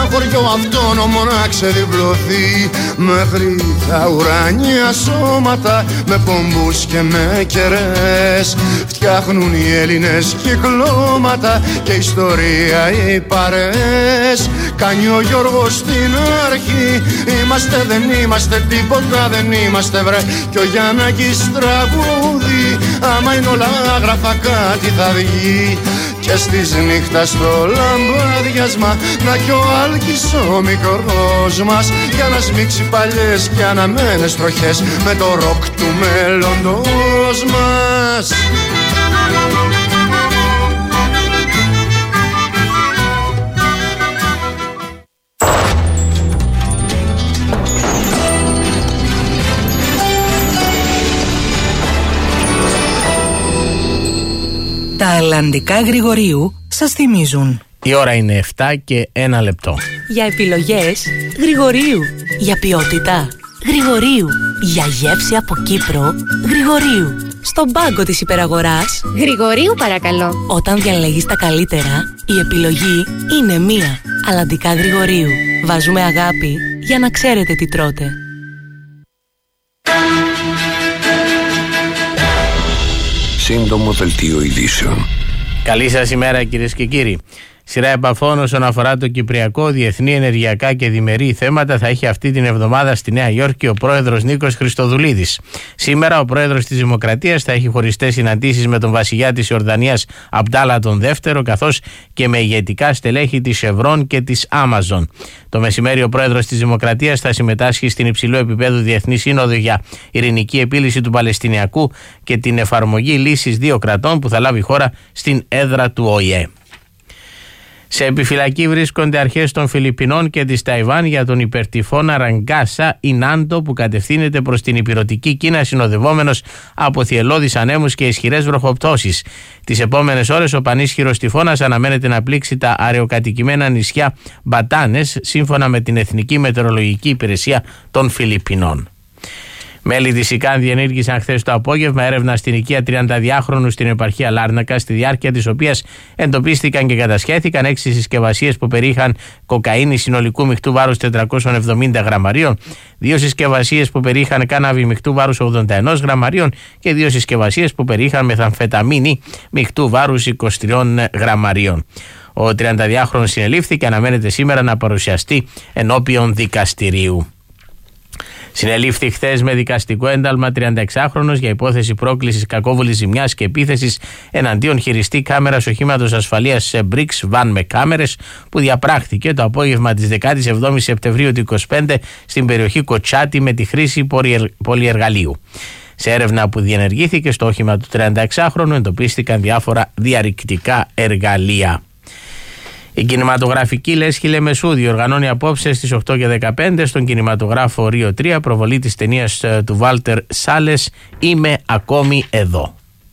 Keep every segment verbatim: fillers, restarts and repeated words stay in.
χωριό αυτόνομο να ξεδιπλωθεί μέχρι τα ουράνια σώματα με πομπούς και με κερές. Φτιάχνουν οι Έλληνες κυκλώματα και ιστορία οι παρές. Κάνει ο Γιώργος στην αρχή, είμαστε δεν είμαστε τίποτα δεν είμαστε βρε. Κι ο Γιαννάκης τραγούδι, άμα είναι όλα άγραφα κάτι θα βγει. Και στις νύχτας στο λαμπάδιασμα να κι ο Άλκης ο μικρός μας για να σμίξει παλιές και αναμένες τροχές με το ροκ του μέλλοντος μας. Τα αλλαντικά Γρηγορίου σας θυμίζουν. Η ώρα είναι εφτά και ένα λεπτό. Για επιλογές Γρηγορίου. Για ποιότητα Γρηγορίου. Για γεύση από Κύπρο Γρηγορίου. Στον πάγκο της υπεραγοράς Γρηγορίου παρακαλώ. Όταν διαλέγεις τα καλύτερα, η επιλογή είναι μία. Αλλαντικά Γρηγορίου. Βάζουμε αγάπη για να ξέρετε τι τρώτε. Σύντομο δελτίο ειδήσεων. Καλή σας ημέρα κυρίες και κύριοι. Σειρά επαφών όσον αφορά το κυπριακό, διεθνή, ενεργειακά και διμερεί θέματα θα έχει αυτή την εβδομάδα στη Νέα Υόρκη ο πρόεδρος Νίκος Χριστοδουλίδης. Σήμερα ο πρόεδρος της Δημοκρατίας θα έχει χωριστές συναντήσεις με τον βασιλιά της Ιορδανίας Αμπτάλα τον Δεύτερο, καθώς και με ηγετικά στελέχη της Chevron και της Amazon. Το μεσημέρι ο πρόεδρος της Δημοκρατίας θα συμμετάσχει στην υψηλού επίπεδου Διεθνή Σύνοδο για Ειρηνική Επίλυση του Παλαιστινιακού και την εφαρμογή λύσης δύο κρατών που θα λάβει η χώρα στην έδρα του Ο Η Ε. Σε επιφυλακή βρίσκονται αρχές των Φιλιππινών και της Ταϊβάν για τον υπερτυφώνα Ραγκάσα Ινάντο που κατευθύνεται προς την υπηρετική Κίνα συνοδευόμενος από θυελλώδεις ανέμους και ισχυρές βροχοπτώσεις. Τις επόμενες ώρες ο πανίσχυρος τυφώνας αναμένεται να πλήξει τα αραιοκατοικημένα νησιά Μπατάνες σύμφωνα με την Εθνική Μετεωρολογική Υπηρεσία των Φιλιππινών. Μέλη της ΙΚΑΝ διενήργησαν χθες το απόγευμα έρευνα στην οικία τριανταδυάχρονου στην επαρχία Λάρνακα, στη διάρκεια της οποίας εντοπίστηκαν και κατασχέθηκαν έξι συσκευασίες που περιείχαν κοκαίνη συνολικού μειχτού βάρους τετρακόσια εβδομήντα γραμμαρίων, δύο συσκευασίες που περιείχαν κάναβη μειχτού βάρους ογδόντα ένα γραμμαρίων και δύο συσκευασίες που περιείχαν μεθαμφεταμίνη μειχτού βάρους είκοσι τρία γραμμαρίων. Ο τριανταδυάχρονος συνελήφθη και αναμένεται σήμερα να παρουσιαστεί ενώπιον δικαστηρίου. Συνελήφθη χθες με δικαστικό ένταλμα τριανταεξάχρονος για υπόθεση πρόκλησης κακόβουλης ζημιάς και επίθεσης εναντίον χειριστή κάμερας οχήματος ασφαλείας σε Brix Van με κάμερες που διαπράχθηκε το απόγευμα της δεκαεπτά Σεπτεμβρίου του είκοσι πέντε στην περιοχή Κοτσάτη με τη χρήση πολυεργαλείου. Σε έρευνα που διενεργήθηκε στο όχημα του τριανταεξάχρονου εντοπίστηκαν διάφορα διαρρηκτικά εργαλεία. Η κινηματογραφική Λέσχη Λεμεσού διοργανώνει απόψε στις οκτώ και δεκαπέντε στον κινηματογράφο Ρίο τρία προβολή της ταινίας του Βάλτερ Σάλες «Είμαι ακόμη εδώ».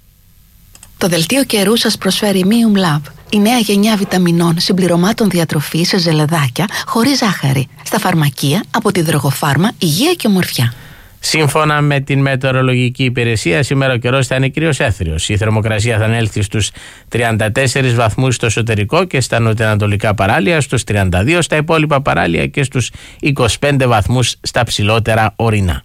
Το δελτίο καιρού σας προσφέρει Mium Lab, η νέα γενιά βιταμινών συμπληρωμάτων διατροφής σε ζελεδάκια χωρίς ζάχαρη. Στα φαρμακεία από τη Δρογοφάρμα Υγεία και Ομορφιά. Σύμφωνα με την Μετεωρολογική Υπηρεσία, σήμερα ο καιρός θα είναι κυρίως έθριος. Η θερμοκρασία θα ανέλθει στους τριάντα τέσσερις βαθμούς στο εσωτερικό και στα νοτιοανατολικά παράλια, στους τριάντα δύο στα υπόλοιπα παράλια και στους είκοσι πέντε βαθμούς στα ψηλότερα ορεινά.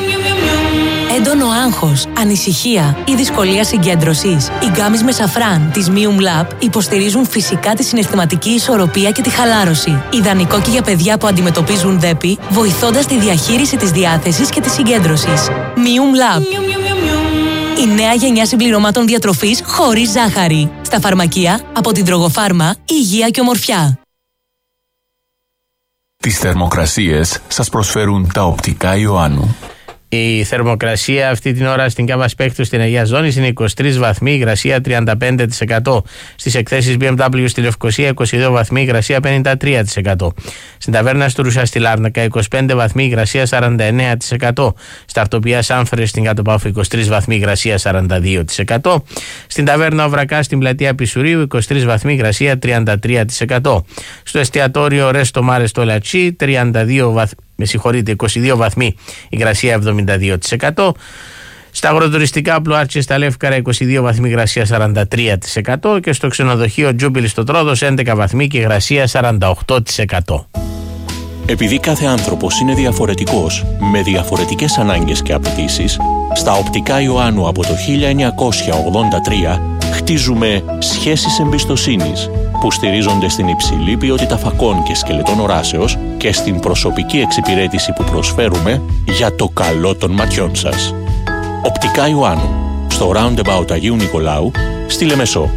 Έντονο άγχος, ανησυχία ή δυσκολία συγκέντρωσης. Οι γκάμεις με σαφράν της Mium Lab υποστηρίζουν φυσικά τη συναισθηματική ισορροπία και τη χαλάρωση. Ιδανικό και για παιδιά που αντιμετωπίζουν δέπη, βοηθώντας τη διαχείριση της διάθεσης και της συγκέντρωσης. Mium Lab. Η νέα γενιά συμπληρωμάτων διατροφής χωρίς ζάχαρη. Στα φαρμακεία από την Δρογοφάρμα Υγεία και Ομορφιά. Τις θερμοκρασίες σας προσφέρουν τα οπτικά Ιωάννου. Η θερμοκρασία αυτή την ώρα στην Κάβα Σπέκτου στην Αγία Ζώνη είναι είκοσι τρεις βαθμοί, υγρασία τριάντα πέντε τοις εκατό. Στις εκθέσεις μπι εμ ντάμπλιου στη Λευκοσία είκοσι δύο βαθμοί, υγρασία πενήντα τρία τοις εκατό. Στην ταβέρνα Στουρούσα στη Λάρνακα είκοσι πέντε βαθμοί, υγρασία σαράντα εννέα τοις εκατό. Στα Αρτοπία Σάμφρες στην Κατοπάφο είκοσι τρεις βαθμοί, υγρασία σαράντα δύο τοις εκατό. Στην ταβέρνα Οβρακά στην πλατεία Πισουρίου είκοσι τρεις βαθμοί, υγρασία τριάντα τρία τοις εκατό. Στο εστιατόριο Ρέστο Μάρε στο Λατσί τριάντα δύο βαθμοί. Με συγχωρείτε, είκοσι δύο βαθμοί, υγρασία εβδομήντα δύο τοις εκατό. Στα αγροτουριστικά Πλουάρτσι στα Λεύκαρα είκοσι δύο βαθμοί, υγρασία σαράντα τρία τοις εκατό. Και στο ξενοδοχείο Τζούμπιλ στο Τρόδος έντεκα βαθμοί και υγρασία σαράντα οκτώ τοις εκατό. Επειδή κάθε άνθρωπος είναι διαφορετικός, με διαφορετικές ανάγκες και απαιτήσεις, στα Οπτικά Ιωάννου από το χίλια εννιακόσια ογδόντα τρία χτίζουμε σχέσεις εμπιστοσύνης που στηρίζονται στην υψηλή ποιότητα φακών και σκελετών οράσεως και στην προσωπική εξυπηρέτηση που προσφέρουμε για το καλό των ματιών σας. Οπτικά Ιωάννου, στο Roundabout Αγίου Νικολάου, στη Λεμεσό.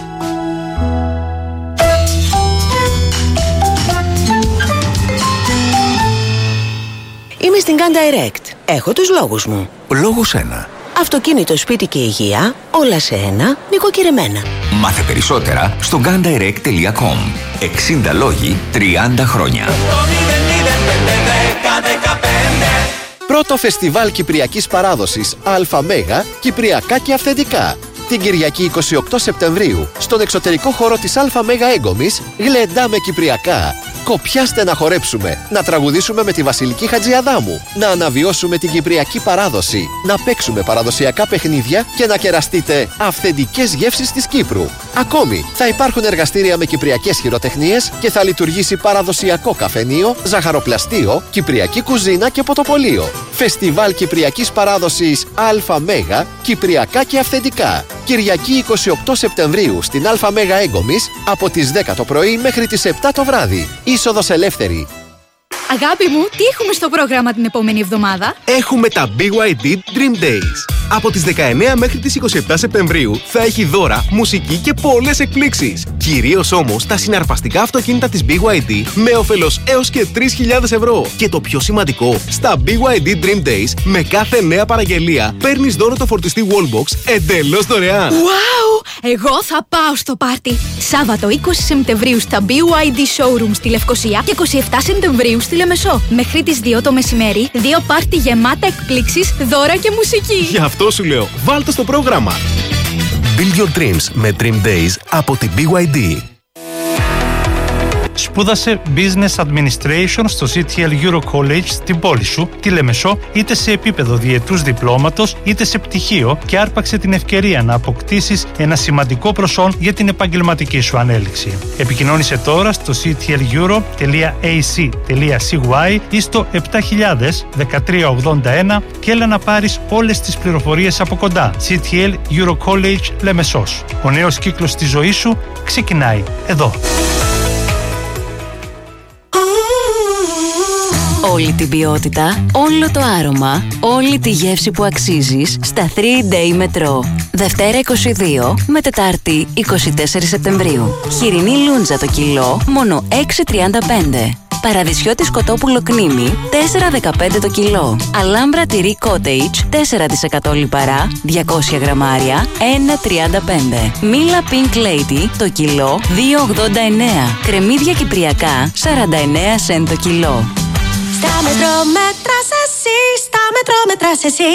Είμαι στην Gun Direct. Έχω τους λόγους μου. Λόγος ένα. Αυτοκίνητο, σπίτι και υγεία, όλα σε ένα, νοικοκυρεμένα. Μάθε περισσότερα στο gun direct τελεία com. εξήντα λόγοι, τριάντα χρόνια. Πρώτο φεστιβάλ Κυπριακής Παράδοσης ΑΜ Κυπριακά και Αυθεντικά. Την Κυριακή εικοστή όγδοη Σεπτεμβρίου, στον εξωτερικό χώρο της ΑΜ Έγκομης, γλεντάμε Κυπριακά. Κοπιάστε να χορέψουμε, να τραγουδήσουμε με τη Βασιλική Χατζιαδάμου, να αναβιώσουμε την Κυπριακή παράδοση, να παίξουμε παραδοσιακά παιχνίδια και να κεραστείτε αυθεντικές γεύσεις της Κύπρου. Ακόμη, θα υπάρχουν εργαστήρια με κυπριακές χειροτεχνίες και θα λειτουργήσει παραδοσιακό καφενείο, ζαχαροπλαστείο, κυπριακή κουζίνα και ποτοπολείο. Φεστιβάλ Κυπριακής Παράδοσης ΑΜ Κυπριακά και Αυθεντικά. Κυριακή εικοστή όγδοη Σεπτεμβρίου στην ΑΜ Έγκομης από τις δέκα το πρωί μέχρι τις επτά το βράδυ. Είσοδος ελεύθερη. Αγάπη μου, τι έχουμε στο πρόγραμμα την επόμενη εβδομάδα? Έχουμε τα μπι γουάι ντι Dream Days. Από τις δεκαεννέα μέχρι τις είκοσι επτά Σεπτεμβρίου θα έχει δώρα, μουσική και πολλές εκπλήξεις. Κυρίως όμως τα συναρπαστικά αυτοκίνητα της μπι γουάι ντι με όφελος έως και τρεις χιλιάδες ευρώ. Και το πιο σημαντικό, στα μπι γουάι ντι Dream Days με κάθε νέα παραγγελία παίρνεις δώρο το φορτιστή Wallbox εντελώς δωρεάν. Wow! Εγώ θα πάω στο πάρτι. Σάββατο είκοσι Σεπτεμβρίου στα μπι γουάι ντι Showroom στη Λευκοσία και εικοστή εβδόμη Σεπτεμβρίου στη Λεμεσό. Μέχρι τις δύο το μεσημέρι, δύο πάρτι γεμάτα εκπλήξεις, δώρα και μουσική. Γι' αυτό σου λέω, βάλτε στο πρόγραμμα. Build your dreams με Dream Days από την μπι γουάι ντι. Σπούδασε Business Administration στο σι τι ελ Euro College στην πόλη σου, τη Λεμεσό, είτε σε επίπεδο διετούς διπλώματος, είτε σε πτυχίο και άρπαξε την ευκαιρία να αποκτήσεις ένα σημαντικό προσόν για την επαγγελματική σου ανέλυξη. Επικοινώνησε τώρα στο σι τι ελ euro τελεία έι σι τελεία σι γουάι ή στο επτά χιλιάδες δεκατρία ογδόντα ένα και έλα να πάρεις όλες τις πληροφορίες από κοντά. σι τι ελ Euro College Λεμεσός. Ο νέος κύκλος της ζωής σου ξεκινάει εδώ. Όλη την ποιότητα, όλο το άρωμα, όλη τη γεύση που αξίζεις στα three day Metro. Δευτέρα είκοσι δύο με Τετάρτη είκοσι τέσσερα Σεπτεμβρίου. Χοιρινή λούντζα το κιλό, μόνο έξι τριάντα πέντε. Παραδεισιώτης κοτόπουλο κνήμι, τέσσερα δεκαπέντε το κιλό. Αλάμπρα τυρί cottage, τέσσερα τοις εκατό λιπαρά, διακόσια γραμμάρια, ένα τριάντα πέντε. Μίλα Pink Lady, το κιλό, δύο ογδόντα εννέα. Κρεμμύδια κυπριακά, σαράντα εννέα σεντ το κιλό. Στα μετρό μέτρας εσύ, στα μετρό μέτρας εσύ.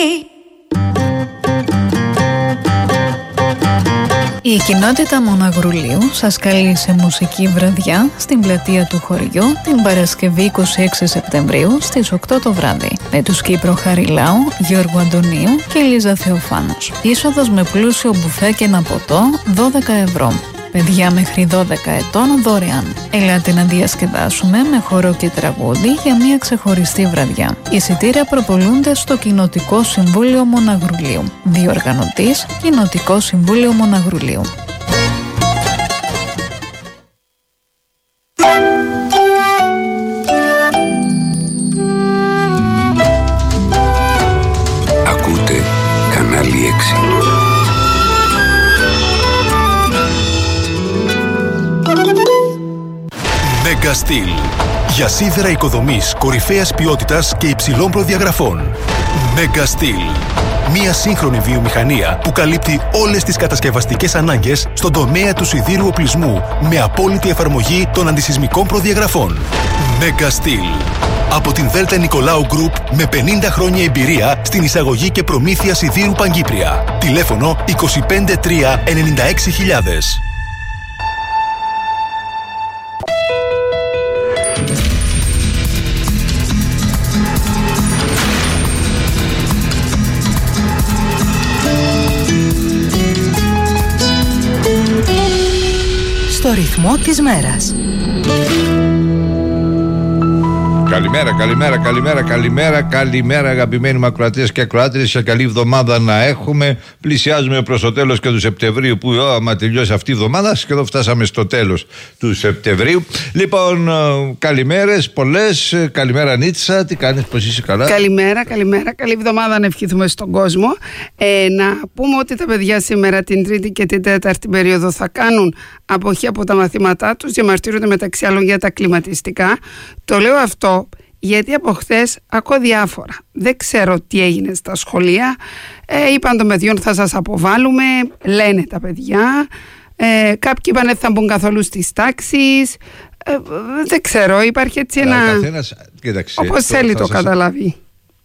Η κοινότητα Μοναγρουλίου σας καλεί σε μουσική βραδιά στην πλατεία του χωριού την Παρασκευή εικοστή έκτη Σεπτεμβρίου στις οκτώ το βράδυ με τους Κύπρο Χαριλάου, Γιώργου Αντωνίου και Λίζα Θεοφάνος. Είσοδος με πλούσιο μπουφέ και ένα ποτό δώδεκα ευρώ. Παιδιά μέχρι δώδεκα ετών δωρεάν. Ελάτε να διασκεδάσουμε με χορό και τραγούδι για μια ξεχωριστή βραδιά. Εισιτήρια προπολούνται στο Κοινοτικό Συμβούλιο Μοναγρουλίου. Διοργανωτής Κοινοτικό Συμβούλιο Μοναγρουλίου. Ακούτε κανάλι έξι. Megastil. Για σίδερα οικοδομής κορυφαίας ποιότητας και υψηλών προδιαγραφών. Megastil. Μια σύγχρονη βιομηχανία που καλύπτει όλες τις κατασκευαστικές ανάγκες στον τομέα του σιδήρου οπλισμού με απόλυτη εφαρμογή των αντισυσμικών προδιαγραφών. Megastil. Από την Δέλτα Νικολάου Group με πενήντα χρόνια εμπειρία στην εισαγωγή και προμήθεια σιδήρου Παγκύπρια. Τηλέφωνο είκοσι πέντε τρία ενενήντα έξι χιλιάδες. Στο ρυθμό της μέρας. Καλημέρα, καλημέρα, καλημέρα, καλημέρα, καλημέρα αγαπημένοι μου ακροατές και ακροάτριες, σε καλή εβδομάδα να έχουμε. Πλησιάζουμε προς το τέλος και του Σεπτεμβρίου, που ό, άμα τελειώσει αυτή η εβδομάδα, σχεδόν φτάσαμε στο τέλος του Σεπτεμβρίου. Λοιπόν, καλημέρες πολλές. Καλημέρα Νίτσα, τι κάνεις, πώς είσαι, καλά? Καλημέρα, καλημέρα, καλή εβδομάδα να ευχηθούμε στον κόσμο. ε, Να πούμε ότι τα παιδιά σήμερα την Τρίτη και την Τέταρτη περίοδο θα κάνουν αποχή από τα μαθήματά τους, διαμαρτύρονται μεταξύ άλλων για τα κλιματιστικά. Το λέω αυτό γιατί από χθες ακούω διάφορα. Δεν ξέρω τι έγινε στα σχολεία. ε, Είπαν των παιδιών θα σας αποβάλουμε, λένε τα παιδιά. ε, Κάποιοι είπαν ότι θα μπουν καθόλου στις τάξεις. ε, Δεν ξέρω, υπάρχει έτσι ένα... Καθένας, κοίταξε, όπως το, θέλει το σας, καταλάβει.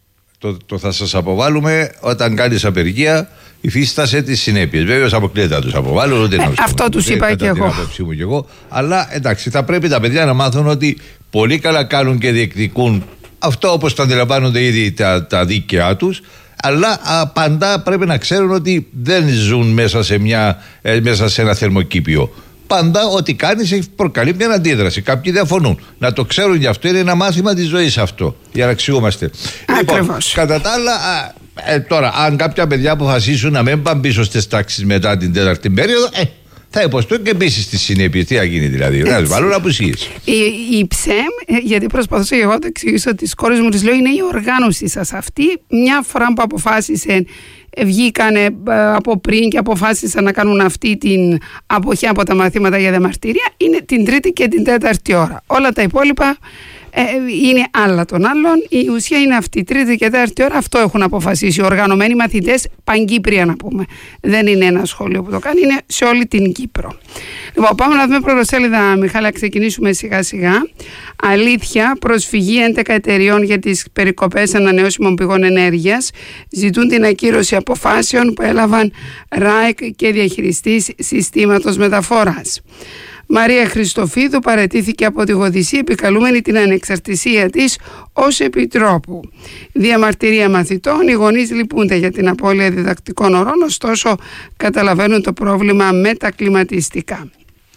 Το, το θα σας αποβάλουμε όταν κάνεις απεργία, υφίστασε τις συνέπειες. Βέβαια, αποκλείεται να τους αποβάλουν, ούτε ε, να τους αυτό τους είπα και εγώ. Μου και εγώ. Αλλά εντάξει, θα πρέπει τα παιδιά να μάθουν ότι πολύ καλά κάνουν και διεκδικούν αυτό όπως το αντιλαμβάνονται ήδη τα, τα δίκαιά τους. Αλλά α, παντά πρέπει να ξέρουν ότι δεν ζουν μέσα σε, μια, ε, μέσα σε ένα θερμοκήπιο. Πάντα ό,τι κάνεις έχει προκαλεί μια αντίδραση. Κάποιοι διαφωνούν. Να το ξέρουν γι' αυτό, είναι ένα μάθημα της ζωής αυτό. Για να αξιούμαστε. Λοιπόν, κατά τα άλλα, α, ε, τώρα, αν κάποια παιδιά αποφασίσουν να μην πάνε πίσω στις τάξεις μετά την τέταρτη περίοδο, ε, θα υποστούν και επίσης στις συνέπειες. Τι θα γίνει δηλαδή, να τους βάλουν απουσίες. Η, η ΨΕΜ, γιατί προσπαθούσα εγώ να το εξηγήσω τις κόρες μου, τις λέω, είναι η οργάνωση σας αυτή. Μια φορά που αποφάσισε, βγήκανε από πριν και αποφάσισαν να κάνουν αυτή την αποχή από τα μαθήματα για διαμαρτυρία, είναι την Τρίτη και την Τέταρτη ώρα. Όλα τα υπόλοιπα ε, είναι άλλα των άλλων. Η ουσία είναι αυτή, Τρίτη και Τέταρτη ώρα, αυτό έχουν αποφασίσει οι οργανωμένοι μαθητές Παγκύπρια, να πούμε. Δεν είναι ένα σχολείο που το κάνει, είναι σε όλη την Κύπρο. Λοιπόν, πάμε να δούμε πρωτοσέλιδα, Μιχάλη, ξεκινήσουμε σιγά σιγά. Αλήθεια, προσφυγή έντεκα εταιριών για τις περικοπές ανανεώσιμων πηγών ενέργειας ζητούν την ακύρωση αποφάσεων που έλαβαν ΡΑΕΚ και διαχειριστής συστήματος μεταφοράς. Μαρία Χριστοφίδου παραιτήθηκε από τη Γοδυσσή, επικαλούμενη την ανεξαρτησία της ως επιτρόπου. Διαμαρτυρία μαθητών, οι γονείς λυπούνται για την απώλεια διδακτικών ωρών, ωστόσο καταλαβαίνουν το πρόβλημα με τα κλιματιστικά.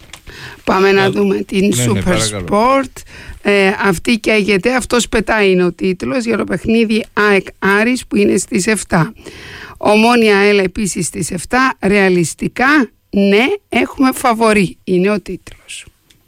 Πάμε να δούμε την ναι, Super ναι, Sport. Ε, αυτή και αγεται, αυτός πετάει είναι ο τίτλος για το παιχνίδι ΑΕΚ Άρης που είναι στις επτά. Ομόνια ΑΕΛ επίσης στις επτά. Ρεαλιστικά, ναι, έχουμε φαβορί, είναι ο τίτλος.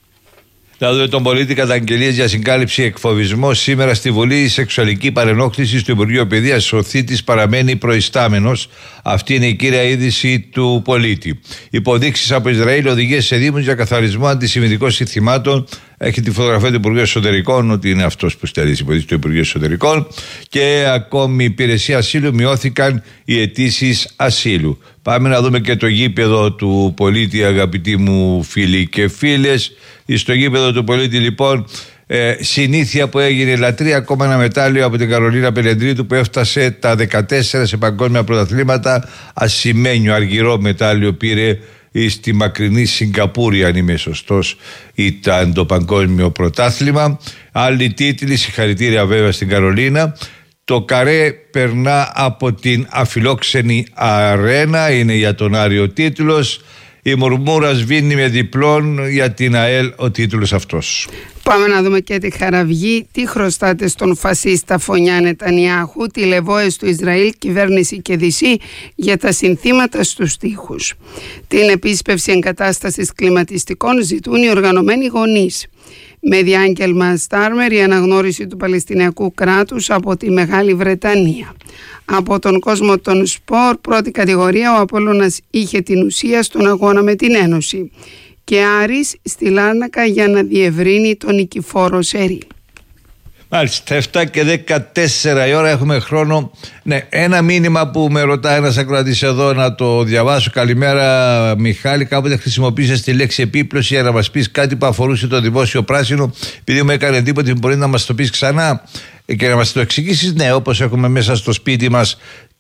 Να δούμε τον πολίτη, καταγγελίες για συγκάλυψη εκφοβισμό. Σήμερα στη Βουλή η σεξουαλική παρενόχληση στο Υπουργείο Παιδείας. Ο θήτης παραμένει προϊστάμενος. Αυτή είναι η κύρια είδηση του πολίτη. Υποδείξεις από Ισραήλ, οδηγίες σε δήμους για καθαρισμό αντισημιτικών συνθημάτων. Έχει τη φωτογραφία του Υπουργείου Εσωτερικών, ότι είναι αυτός που στέλνει υποδείξεις του Υπουργείου Εσωτερικών. Και ακόμη η υπηρεσία ασύλου, μειώθηκαν οι αιτήσεις ασύλου. Πάμε να δούμε και το γήπεδο του πολίτη, αγαπητοί μου φίλοι και φίλες. Στο γήπεδο του πολίτη, λοιπόν, ε, συνήθεια που έγινε, λατρεία, ακόμα ένα μετάλλιο από την Καρολίνα Πελεντρίτου που έφτασε τα δεκατέσσερα σε παγκόσμια πρωταθλήματα. Ασημένιο αργυρό μετάλλιο πήρε στη μακρινή Σιγκαπούρη, αν είμαι σωστός, ήταν το παγκόσμιο πρωτάθλημα. Άλλοι τίτλοι, συγχαρητήρια βέβαια στην Καρολίνα. Το καρέ περνά από την αφιλόξενη αρένα, είναι για τον Άριο τίτλος. Η Μουρμούρα σβήνει με διπλών για την ΑΕΛ ο τίτλος αυτός. Πάμε να δούμε και τη Χαραυγή. Τι χρωστάτε στον φασίστα Φωνιά Νετανιάχου, τη λεβόες του Ισραήλ, κυβέρνηση και Δύση για τα συνθήματα στους τοίχους. Την επίσπευση εγκατάστασης κλιματιστικών ζητούν οι οργανωμένοι γονείς. Με διάγγελμα Στάρμερ η αναγνώριση του Παλαιστινιακού κράτους από τη Μεγάλη Βρετανία. Από τον κόσμο των σπορ, πρώτη κατηγορία, ο Απόλλωνας είχε την ουσία στον αγώνα με την Ένωση. Και Άρης στη Λάρνακα για να διευρύνει τον νικηφόρο σερί. Μάλιστα, εφτά και δεκατέσσερα η ώρα, έχουμε χρόνο. Ναι, ένα μήνυμα που με ρωτάει ένας ακροατής εδώ να το διαβάσω. Καλημέρα Μιχάλη, κάποτε χρησιμοποίησες τη λέξη επίπλωση για να μας πεις κάτι που αφορούσε το δημόσιο πράσινο. Επειδή μου έκανε εντύπωση, μπορεί να μας το πεις ξανά και να μας το εξηγήσεις. Ναι, όπως έχουμε μέσα στο σπίτι μας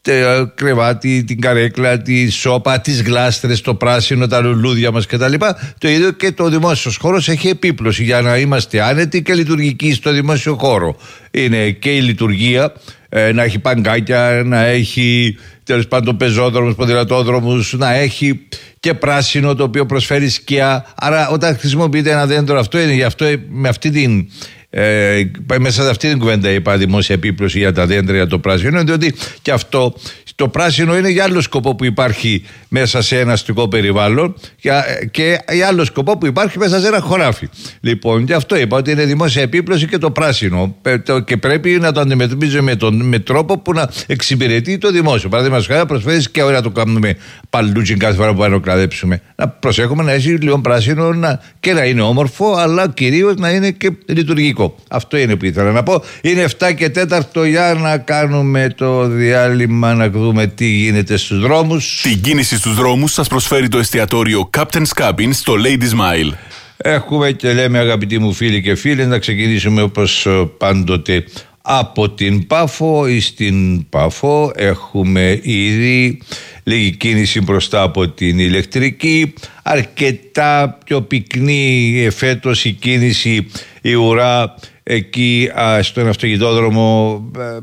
κρεβάτι, την καρέκλα, τη σόπα, τις γλάστρες, το πράσινο, τα λουλούδια μας κτλ. Το ίδιο και το δημόσιος χώρος έχει επίπλωση για να είμαστε άνετοι και λειτουργικοί στο δημόσιο χώρο. Είναι και η λειτουργία, ε, να έχει παγκάκια, να έχει τέλος πάντων πεζόδρομους, ποδηλατόδρομους, να έχει και πράσινο το οποίο προσφέρει σκιά. Άρα όταν χρησιμοποιείται ένα δέντρο, αυτό είναι γι' αυτό με αυτή την Ε, μέσα σε αυτή την κουβέντα είπα δημόσια επίπλωση για τα δέντρα, για το πράσινο, διότι και αυτό το πράσινο είναι για άλλο σκοπό που υπάρχει μέσα σε ένα αστικό περιβάλλον και για άλλο σκοπό που υπάρχει μέσα σε ένα χωράφι. Λοιπόν, γι' αυτό είπα ότι είναι δημόσια επίπλωση και το πράσινο και πρέπει να το αντιμετωπίζουμε με, τον, με τρόπο που να εξυπηρετεί το δημόσιο. Παραδείγματος χάρη, προσφέρει και ώρα να το κάνουμε παλούτσι κάθε φορά που πάμε να κλαδέψουμε. Να προσέχουμε να έχει λίγο πράσινο να, και να είναι όμορφο, αλλά κυρίως να είναι και λειτουργικό. Αυτό είναι που ήθελα να πω. Είναι εφτά και τέταρτο για να κάνουμε το διάλειμμα, να δούμε τι γίνεται στους δρόμους. Την κίνηση στους δρόμους σας προσφέρει το εστιατόριο Captain's Cabin στο Ladies Mile. Έχουμε και λέμε, αγαπητοί μου φίλοι και φίλοι, να ξεκινήσουμε όπως πάντοτε από την Πάφο. Ή στην Πάφο έχουμε ήδη λίγη κίνηση μπροστά από την ηλεκτρική, αρκετά πιο πυκνή φέτος η κίνηση, η ουρά εκεί α, στον αυτοκινητόδρομο α,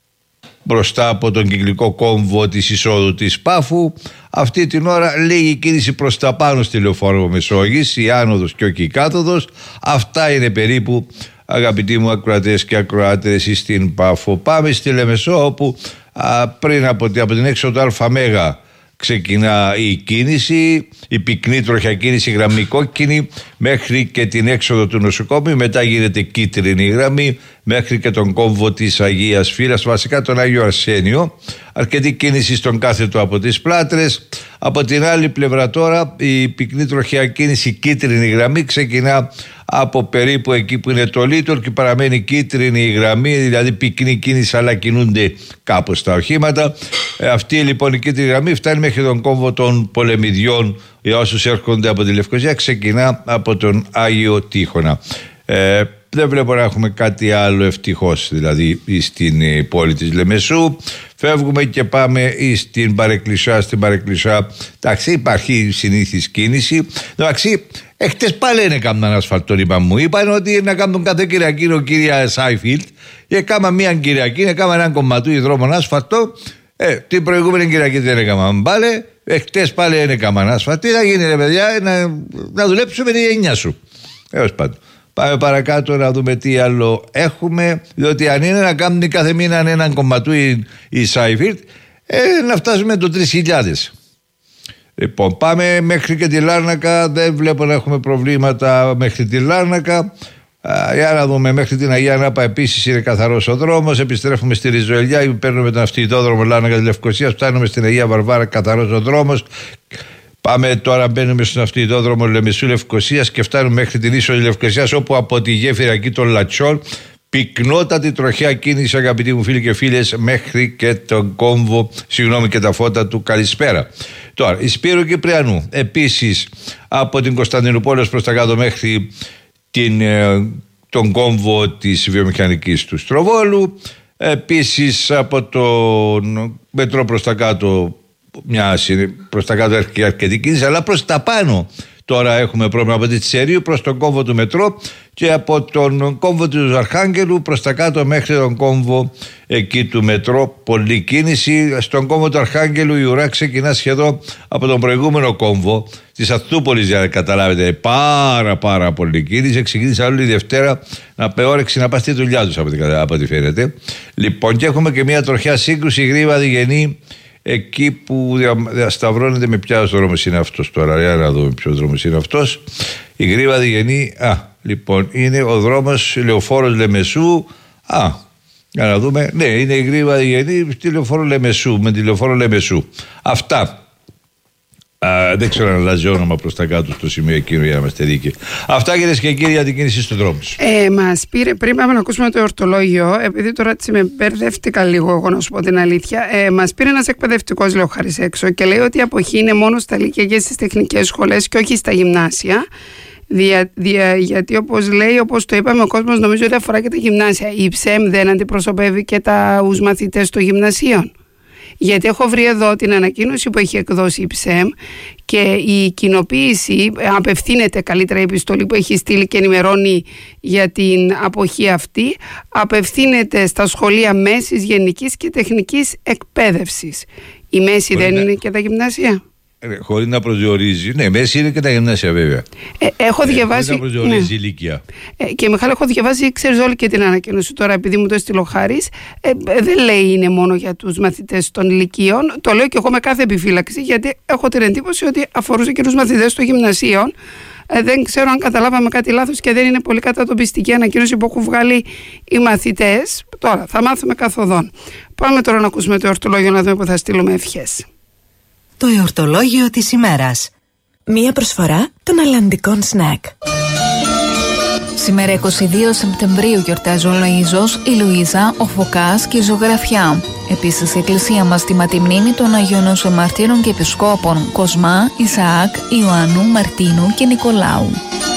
μπροστά από τον κυκλικό κόμβο της εισόδου της Πάφου. Αυτή την ώρα λίγη κίνηση προς τα πάνω στη Λεωφόρο Μεσόγειας, η άνοδος και όχι η κάθοδος. Αυτά είναι περίπου, αγαπητοί μου ακροατές και ακροάτερες, στην Πάφο. Πάμε στη Λεμεσό, όπου α, πριν από, από την έξοδο ΑΜΕΓΑ ξεκινά η κίνηση, η πυκνή τροχιά κίνηση, γραμμή κόκκινη μέχρι και την έξοδο του νοσοκόμου. Μετά γίνεται κίτρινη γραμμή μέχρι και τον κόμβο της Αγίας Φύλας, βασικά τον Άγιο Αρσένιο. Αρκετή κίνηση στον κάθετο από τις Πλάτρες. Από την άλλη πλευρά τώρα η πυκνή τροχιά κίνηση, κίτρινη γραμμή, ξεκινά από περίπου εκεί που είναι το Λίτορ και παραμένει κίτρινη η γραμμή, δηλαδή πυκνή κίνηση, αλλά κινούνται κάπως τα οχήματα. Ε, αυτή λοιπόν η κίτρινη γραμμή φτάνει μέχρι τον κόμβο των Πολεμιδιών για όσους έρχονται από τη Λευκοσία, ξεκινά από τον Άγιο Τείχονα. Ε, δεν βλέπω να έχουμε κάτι άλλο, ευτυχώς, δηλαδή στην πόλη της Λεμεσού. Φεύγουμε και πάμε στην Παρεκκλησιά. Στην Παρεκκλησιά, εντάξει, υπάρχει συνήθις κίνηση. Εντάξει, εχθές πάλι είναι κάμουν ασφαλτό, είπα μου. Είπαν ότι να κάνουν κάθε Κυριακή ο κυρία Σάιφιλτ και κάμα μία Κυριακή, να κάνουμε έναν κομματούι δρόμο ασφαλτό. Ε, την προηγούμενη Κυριακή δεν έκαναν πάλι. Εχθές πάλι είναι κάμουν ασφαλτό. Τι θα γίνει, ρε παιδιά, να, να δουλέψουμε τη γενιά σου. Έως πάντων. Πάμε παρακάτω να δούμε τι άλλο έχουμε, διότι αν είναι να κάνουν κάθε μήνα έναν κομματούι η Σάιφιλτ, ε, να φτάσουμε το τρεις χιλιάδες. Λοιπόν, πάμε μέχρι και τη Λάρνακα, δεν βλέπω να έχουμε προβλήματα μέχρι τη Λάρνακα. Α, για να δούμε, μέχρι την Αγία Νάπα επίσης είναι καθαρός ο δρόμος. Επιστρέφουμε στη Ριζοελιά, παίρνουμε τον αυτοκινητόδρομο Λάρνακα της Λευκοσίας, φτάνουμε στην Αγία Βαρβάρα, καθαρός ο δρόμος. Πάμε τώρα, μπαίνουμε στον αυτοκινητόδρομο Λεμεσού Λευκοσίας και φτάνουμε μέχρι την είσοδο Λευκοσίας, όπου από τη γέφυρα εκεί των Λατσιών πυκνότατη τροχιά κίνηση, αγαπητοί μου φίλοι και φίλες, μέχρι και τον κόμβο, συγγνώμη, και τα φώτα του Καλησπέρα. Τώρα, η Σπύρου Κυπριανού επίσης από την Κωνσταντινούπολη προς τα κάτω μέχρι την, τον κόμβο της βιομηχανικής του Στροβόλου. Επίσης από τον μετρό προς τα κάτω, μια προς τα κάτω έχει αρκετή κίνηση, αλλά προς τα πάνω τώρα έχουμε πρόβλημα από τη Τσερίου προς τον κόμβο του μετρό και από τον κόμβο του Αρχάγγελου προς τα κάτω μέχρι τον κόμβο εκεί του μετρό. Πολλή κίνηση. Στον κόμβο του Αρχάγγελου η ουρά ξεκινά σχεδόν από τον προηγούμενο κόμβο της Αθούπολης, για να καταλάβετε. Πάρα πάρα πολλή κίνηση. Ξεκίνησε όλη τη Δευτέρα να πεόρεξει να πάει στη δουλειά τους, από ό,τι φαίνεται. Λοιπόν, και έχουμε και μια τροχιά σύγκρουση Γρήβα Διγενή, εκεί που διασταυρώνεται με ποιο δρόμος είναι αυτός τώρα. Για να δούμε ποιος δρόμος είναι αυτός. Η Γρήβα Διγενή, α, λοιπόν, είναι ο δρόμος Λεωφόρος Λεμεσού. Α, για να δούμε. Ναι, είναι η Γρήβα Διγενή στη Λεωφόρο Λεμεσού, με τη Λεωφόρο Λεμεσού. Αυτά. Α, δεν ξέρω αν αλλάζει όνομα προς τα κάτω στο σημείο εκείνο, για να είμαστε δίκαιοι. Αυτά, κυρίες και κύριοι, για την κίνηση στους δρόμους. Ε, μας πήρε, πριν πάμε να ακούσουμε το ορτολόγιο, επειδή τώρα έτσι με μπερδεύτηκα λίγο, εγώ να σου πω την αλήθεια. Ε, μας πήρε ένας εκπαιδευτικός, λέω, χάρη έξω, και λέει ότι η αποχή είναι μόνο στα λύκεια και στις τεχνικές σχολές και όχι στα γυμνάσια. Δια, δια, γιατί όπως λέει, όπως το είπαμε, ο κόσμος νομίζω ότι αφορά και τα γυμνάσια. Η ΨΕΜ δεν αντιπροσωπεύει και τους μαθητές των γυμνασίων? Γιατί έχω βρει εδώ την ανακοίνωση που έχει εκδώσει η ΨΕΜ και η κοινοποίηση απευθύνεται, καλύτερα η επιστολή που έχει στείλει και ενημερώνει για την αποχή αυτή, απευθύνεται στα σχολεία μέσης, γενικής και τεχνικής εκπαίδευσης. Η μέση μπορεί δεν να... είναι και τα γυμνάσια? Χωρίς να προσδιορίζει. Ναι, μέση είναι και τα γυμνάσια βέβαια. Ε, έχω ε, διαβάσει. Χωρίς να προσδιορίζει ναι. ηλικία. Ε, και Μιχάλη, έχω διαβάσει, ξέρεις όλη και την ανακοίνωση τώρα, επειδή μου το έστειλε ο Χάρης. Ε, ε, δεν λέει είναι μόνο για τους μαθητές των ηλικίων. Το λέω και εγώ με κάθε επιφύλαξη, γιατί έχω την εντύπωση ότι αφορούσε και τους μαθητές των γυμνασίων. Ε, δεν ξέρω αν καταλάβαμε κάτι λάθος και δεν είναι πολύ κατατοπιστική ανακοίνωση που έχουν βγάλει οι μαθητές. Τώρα θα μάθουμε καθοδόν. Πάμε τώρα να ακούσουμε το εορτολόγιο, να δούμε που θα στείλουμε ευχές. Το εορτολόγιο της ημέρας. Μία προσφορά των αλλαντικών σνακ. Σήμερα εικοστή δεύτερη Σεπτεμβρίου γιορτάζει ο Λοΐζος, η Λουίζα, ο Φωκάς και η Ζωγραφιά. Επίσης η Εκκλησία μας τιμά τη μνήμη των Αγίων Νόσων Μαρτύρων και Επισκόπων Κοσμά, Ισαάκ, Ιωάννου, Μαρτίνου και Νικολάου.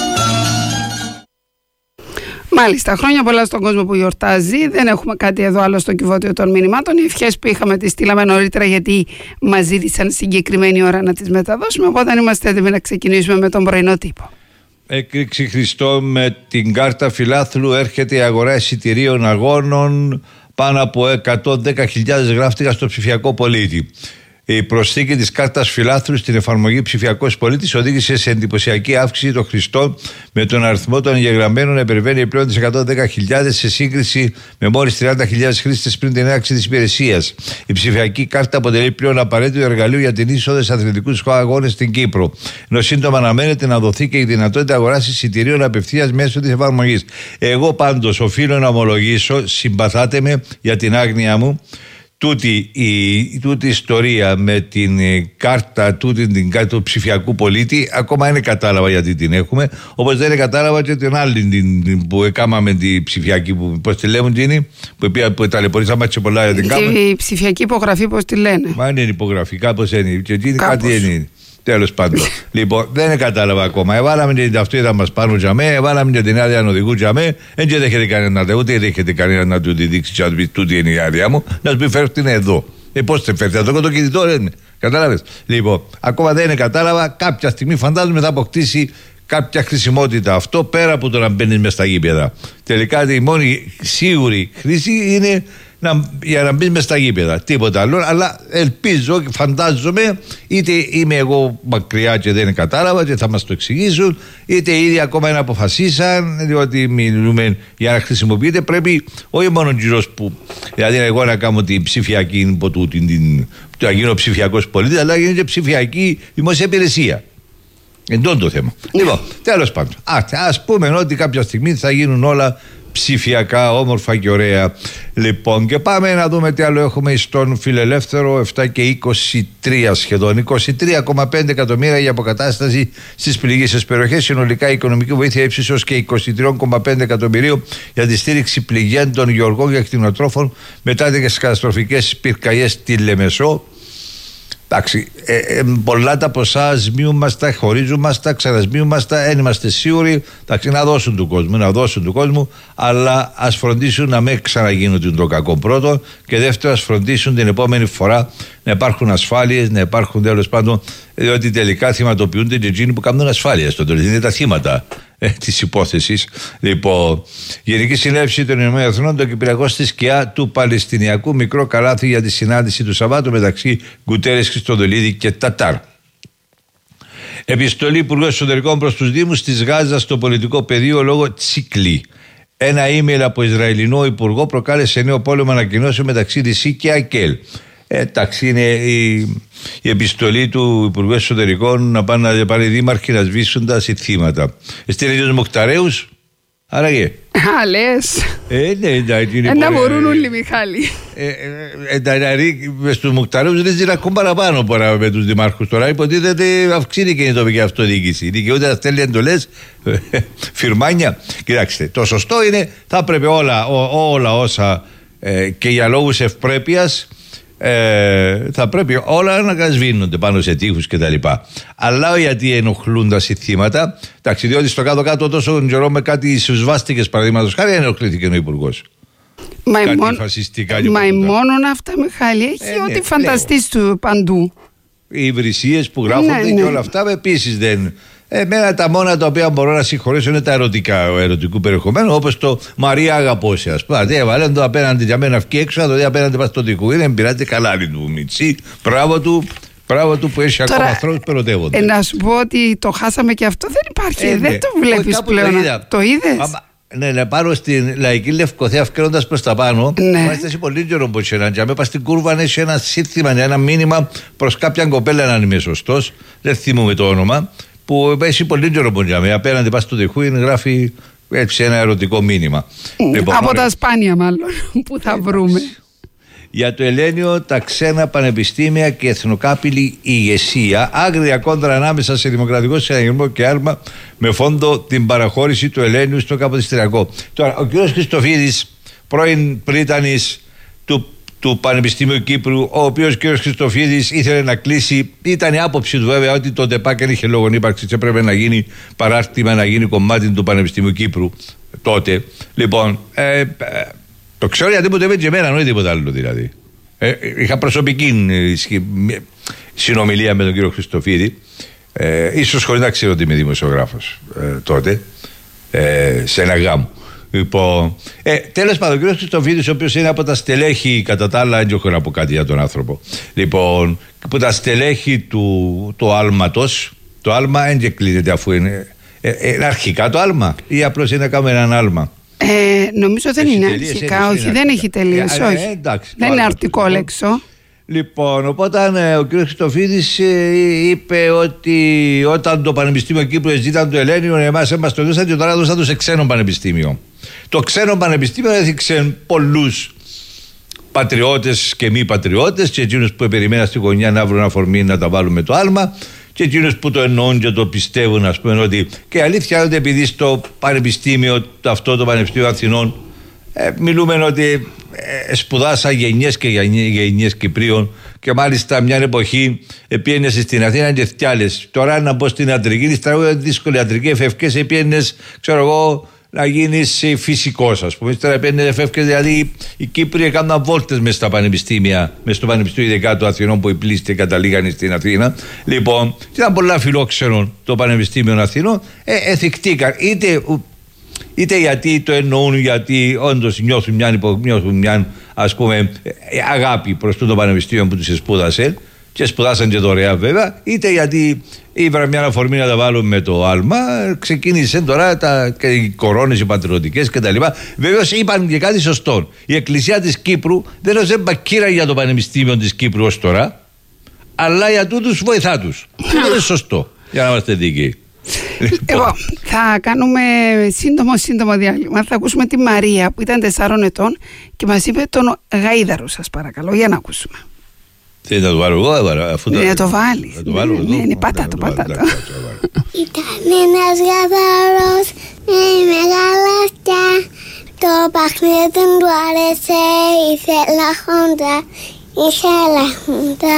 Μάλιστα, χρόνια πολλά στον κόσμο που γιορτάζει. Δεν έχουμε κάτι εδώ άλλο στο κυβότιο των μηνυμάτων. Οι ευχές που είχαμε τις στείλαμε νωρίτερα, γιατί μας ζήτησαν συγκεκριμένη ώρα να τις μεταδώσουμε. Οπότε είμαστε έτοιμοι να ξεκινήσουμε με τον πρωινό τύπο. Έκρηξη Χριστό, με την κάρτα φιλάθλου έρχεται η αγορά εισιτηρίων αγώνων. Πάνω από εκατόν δέκα χιλιάδες γράφτηκαν στο ψηφιακό πολίτη. Η προσθήκη της κάρτας φιλάθλου στην εφαρμογή Ψηφιακός Πολίτης οδήγησε σε εντυπωσιακή αύξηση των χρηστών, με τον αριθμό των εγγεγραμμένων να υπερβαίνει πλέον τις εκατόν δέκα χιλιάδες σε σύγκριση με μόλις τριάντα χιλιάδες χρήστες πριν την έναρξη της υπηρεσίας. Η ψηφιακή κάρτα αποτελεί πλέον απαραίτητο εργαλείο για την είσοδο σε αθλητικούς αγώνες στην Κύπρο. Ενώ σύντομα αναμένεται να δοθεί και η δυνατότητα αγοράς εισιτηρίων απευθείας μέσω της εφαρμογής. Εγώ πάντως οφείλω να ομολογήσω, συμπαθάτε με για την άγνοια μου. Τούτη η τούτη ιστορία με την κάρτα, τούτη την κάρτα του ψηφιακού πολίτη, ακόμα είναι κατάλαβα γιατί την έχουμε. Όπως δεν είναι κατάλαβα και την άλλη την, που έκαναμε την ψηφιακή, που, πώς τη λέμε την, που, που ταλαιπωρήσαμε σε πολλά για την κάμερα. Η ψηφιακή υπογραφή, πώς τη λένε. Μα είναι υπογραφή, κάπως είναι. Και εκείνη κάτι είναι. Τέλος πάντων. Λοιπόν, δεν κατάλαβα ακόμα. Εβάλαμε την ταυτότητα μας πάνω για μέ, εβάλαμε και την άδεια οδηγού για μέ. Δεν δέχεται κανένα να ούτε δέχεται κανένα να του τη δείξει, να του πει τούτη είναι η άδεια μου, να του πει φέρω την εδώ. Ε, πώς te φέρει, εδώ το κινητό δεν είναι. Κατάλαβες. Λοιπόν, ακόμα δεν είναι κατάλαβα. Κάποια στιγμή φαντάζομαι θα αποκτήσει κάποια χρησιμότητα αυτό, πέρα από το να μπαίνει μέσα στα γήπεδα. Τελικά η μόνη σίγουρη χρήση είναι να, για να μπει μέσα στα γήπεδα. Τίποτα άλλο. Αλλά ελπίζω, φαντάζομαι, είτε είμαι εγώ μακριά και δεν κατάλαβα και θα μας το εξηγήσουν, είτε ήδη ακόμα δεν αποφασίσαν, διότι μιλούμε για να χρησιμοποιείται. Πρέπει όχι μόνο ο γύρος που, δηλαδή εγώ να κάνω την ψηφιακή, την, την, την, να γίνω ψηφιακός πολίτης, αλλά να γίνω και ψηφιακή δημόσια υπηρεσία. Εντός το θέμα. Λοιπόν, τέλος πάντων. Ας πούμε ότι κάποια στιγμή θα γίνουν όλα ψηφιακά, όμορφα και ωραία. Λοιπόν, και πάμε να δούμε τι άλλο έχουμε στον Φιλελεύθερο. Επτά και είκοσι τρία σχεδόν, είκοσι τρία κόμμα πέντε εκατομμύρια για αποκατάσταση στις πληγήσεις περιοχές. Συνολικά η οικονομική βοήθεια ύψης ως και είκοσι τρία κόμμα πέντε εκατομμυρίων για τη στήριξη πληγέντων γεωργών και κτηνοτρόφων μετά τις καταστροφικές πυρκαγιές στη Λεμεσό. Εντάξει, ε, ε, πολλά τα ποσά σμίουμαστα, χωρίζουμαστα, ξανασμίουμαστα, δεν είμαστε σίγουροι. Εντάξει, να δώσουν του κόσμου, να δώσουν του κόσμου, αλλά ας φροντίσουν να μην ξαναγίνουν το κακό πρώτο, και δεύτερο, ας φροντίσουν την επόμενη φορά να υπάρχουν ασφάλειες, να υπάρχουν τέλος πάντων, διότι τελικά θυματοποιούνται και εκείνοι που κάνουν ασφάλεια. Στο τέλος είναι τα θύματα ε, της υπόθεσης. Λοιπόν, Γενική Συνέλευση των Ηνωμένων Εθνών, το Κυπριακό στη σκιά του Παλαιστινιακού, μικρό καλάθι για τη συνάντηση του Σαββάτου μεταξύ Γκουτέρες, Χριστοδουλίδη και Τατάρ. Επιστολή Υπουργός Εσωτερικών προς τους Δήμους της Γάζας στο πολιτικό πεδίο λόγω Τσίκλι. Ένα email από Ισραηλινό υπουργό προκάλεσε νέο πόλεμο ανακοινώσεων μεταξύ Δυσί και Ακέλ. Εντάξει, είναι η, η επιστολή του Υπουργού Εσωτερικών να πάνε να πάνε οι δήμαρχοι να σβήσουν τα θύματα. Στείλει τους Μοκταρέους, άραγε. Α, λες. Ε, ναι, εντάξει. Να μπορούν όλοι, Μιχάλη. Εντάξει, μες στους Μοκταρέους δεν είναι ακόμα παραπάνω παρά με τους δημάρχους τώρα. Υποτίθεται αυξήνει και η τοπική αυτοδιοίκηση. Δικαιούται να στέλνει εντολές, φιρμάνια. Κοιτάξτε, το σωστό είναι, θα έπρεπε όλα, ό, όλα όσα ε, και για λόγους ευπρέπειας, Ε, θα πρέπει όλα να σβήνονται πάνω σε τείχους και τα λοιπά. Αλλά γιατί ενοχλούν τα θύματα. Εντάξει, διότι στο κάτω-κάτω τόσο καιρό με κάτι σουσβάστηκες παραδείγματος χάρη ενοχλήθηκε ο υπουργός. Μα κάτι μόνο, φασιστικά. Μα μόνο αυτά, Μιχάλη, έχει ε, ό,τι ναι, φανταστείς του παντού. Οι υβρισίες που γράφονται, ναι, ναι, και όλα αυτά επίσης δεν. Εμένα τα μόνα τα οποία μπορώ να συγχωρήσω είναι τα ερωτικά, ερωτικού περιεχομένου, όπως το Μαρία Αγαπώσε, ας πούμε. Δηλαδή, έβαλε το απέναντι για μένα αυκή έξω, το δει απέναντι πας στο δικού. Είναι πειράτε καλά του Μιτσί. Μπράβο του, Μπράβο του που έχει Τώρα, ακόμα ανθρώπους που ερωτεύονται. Ε, να σου πω ότι το χάσαμε και αυτό δεν υπάρχει. Ε, δεν ναι. το βλέπεις Όχι, πλέον. Το, το είδες. Άμα, ναι, να πάρω στην Λαϊκή Λευκοθέα φκέροντας προς τα πάνω. Ναι. Μάλιστα σε πολύ καιρό που είχε έναν τζαμί. Πας στην κούρβα έχει ένα σύνθημα, ένα μήνυμα προς κάποια κοπέλα, αν είμαι σωστός. Δεν θυμούμαι το όνομα. Που έχει πολύ καιρό που τζαμί. Απέναντι πας του τυχού γράφει έτσι ένα ερωτικό μήνυμα. Mm, λοιπόν, από ωραία. Τα σπάνια μάλλον που θα βρούμε. Για το Ελένιο, τα ξένα πανεπιστήμια και εθνοκάπηλη ηγεσία. Άγρια κόντρα ανάμεσα σε Δημοκρατικό Συναγερμό και Άλμα, με φόντο την παραχώρηση του Ελένιου στο Καποδιστριακό. Τώρα, ο κ. Χριστοφίδης, πρώην πρίτανης του, του Πανεπιστημίου Κύπρου, ο οποίος κ. Χριστοφίδης ήθελε να κλείσει, ήταν η άποψη του βέβαια ότι το ΤΕΠΑΚ είχε λόγον ύπαρξη και έπρεπε να γίνει παράρτημα, να γίνει κομμάτι του Πανεπιστημίου Κύπρου τότε. Λοιπόν, ε, ε, το ξέρω γιατί ποτέ με και εμένα, όχι τίποτα άλλο δηλαδή. Ε, είχα προσωπική συνομιλία με τον κύριο Χριστοφίδη, ε, ίσως χωρίς να ξέρω ότι είμαι δημοσιογράφος ε, τότε, ε, σε ένα γάμο. Λοιπόν, ε, τέλος πάντων, ο κύριος Χριστοφίδης, ο οποίος είναι από τα στελέχη, κατά τα άλλα, δεν έχω να πω κάτι για τον άνθρωπο. Λοιπόν, από τα στελέχη του, του άλματος, το άλμα δεν κλείνεται αφού είναι. Ε, ε, είναι αρχικά το άλμα, ή απλώς είναι να κάνουμε έναν άλμα. Ε, νομίζω δεν έχει είναι τελείως, αρχικά, όχι, δεν έχει τελείως, ε, όχι. Ε, εντάξει, δεν είναι αρτικό λέξο. Λοιπόν, οπότε ε, ο κ. Χριστοφίδης ε, είπε ότι όταν το Πανεπιστήμιο Κύπρου ζήταν το Ελένιο, εμάς μας το δώσαν και τώρα δώσαν το σε ξένο πανεπιστήμιο. Το ξένο πανεπιστήμιο έδειξε πολλούς πατριώτες και μη πατριώτες, και εκείνους που περιμέναν στη γωνιά να βρουν αφορμή να τα βάλουν με το άλμα, και εκείνους που το εννοούν και το πιστεύουν, ας πούμε, ότι. Και η αλήθεια είναι ότι επειδή στο πανεπιστήμιο, αυτό το Πανεπιστήμιο Αθηνών, ε, μιλούμε ότι ε, σπουδάσα γενιές και γενιές Κυπρίων, και μάλιστα μια εποχή επίενες στην Αθήνα και θυάλες. Τώρα να μπω στην ιατρική, είναι τραγούδια δύσκολη ιατρική, εφευκές επίενες, ξέρω εγώ, να γίνεις φυσικός, ας πούμε. Τώρα επίενες εφευκές, δηλαδή οι Κύπροι έκαναν βόλτες μες στα πανεπιστήμια, μες στο Πανεπιστήμιο ειδικά του Αθηνών που οι πλήστοι καταλήγαν στην Αθήνα. Λοιπόν, ήταν πολλά φιλόξενων το Πανεπιστήμιο Αθηνών, ε, εθικτήκαν είτε. Είτε γιατί το εννοούν, γιατί όντως νιώθουν μια, νιώθουν μια ας πούμε, αγάπη προς το πανεπιστήμιο που τους σπούδασε, και σπουδάσαν και δωρεά βέβαια, είτε γιατί ήβρα μια αφορμή να τα βάλουν με το άλμα. Ξεκίνησε τώρα τα, και οι κορώνες οι πατριωτικές κτλ. Βέβαια είπαν και κάτι σωστό. Η Εκκλησία της Κύπρου δεν έδωσε μπακύρα για το Πανεπιστήμιο της Κύπρου ως τώρα, αλλά για τούτους βοηθά τους. Δεν είναι σωστό, για να είμαστε δίκαιοι. Εγώ θα κάνουμε σύντομο σύντομο διάλειμμα. Θα ακούσουμε τη Μαρία που ήταν τεσσάρων ετών και μας είπε τον Γαΐδαρο, σας παρακαλώ, για να ακούσουμε. Θέλει να το βάλω εγώ, αφού ναι, να το βάλεις. Να το βάλω ναι, ναι, ναι, πατά το, πατά το. Ήταν ένας γαδαρός με μεγάλα αυτιά. Το παιχνίδι του άρεσε, ήθελα χόντα. Ήθελα χόντα.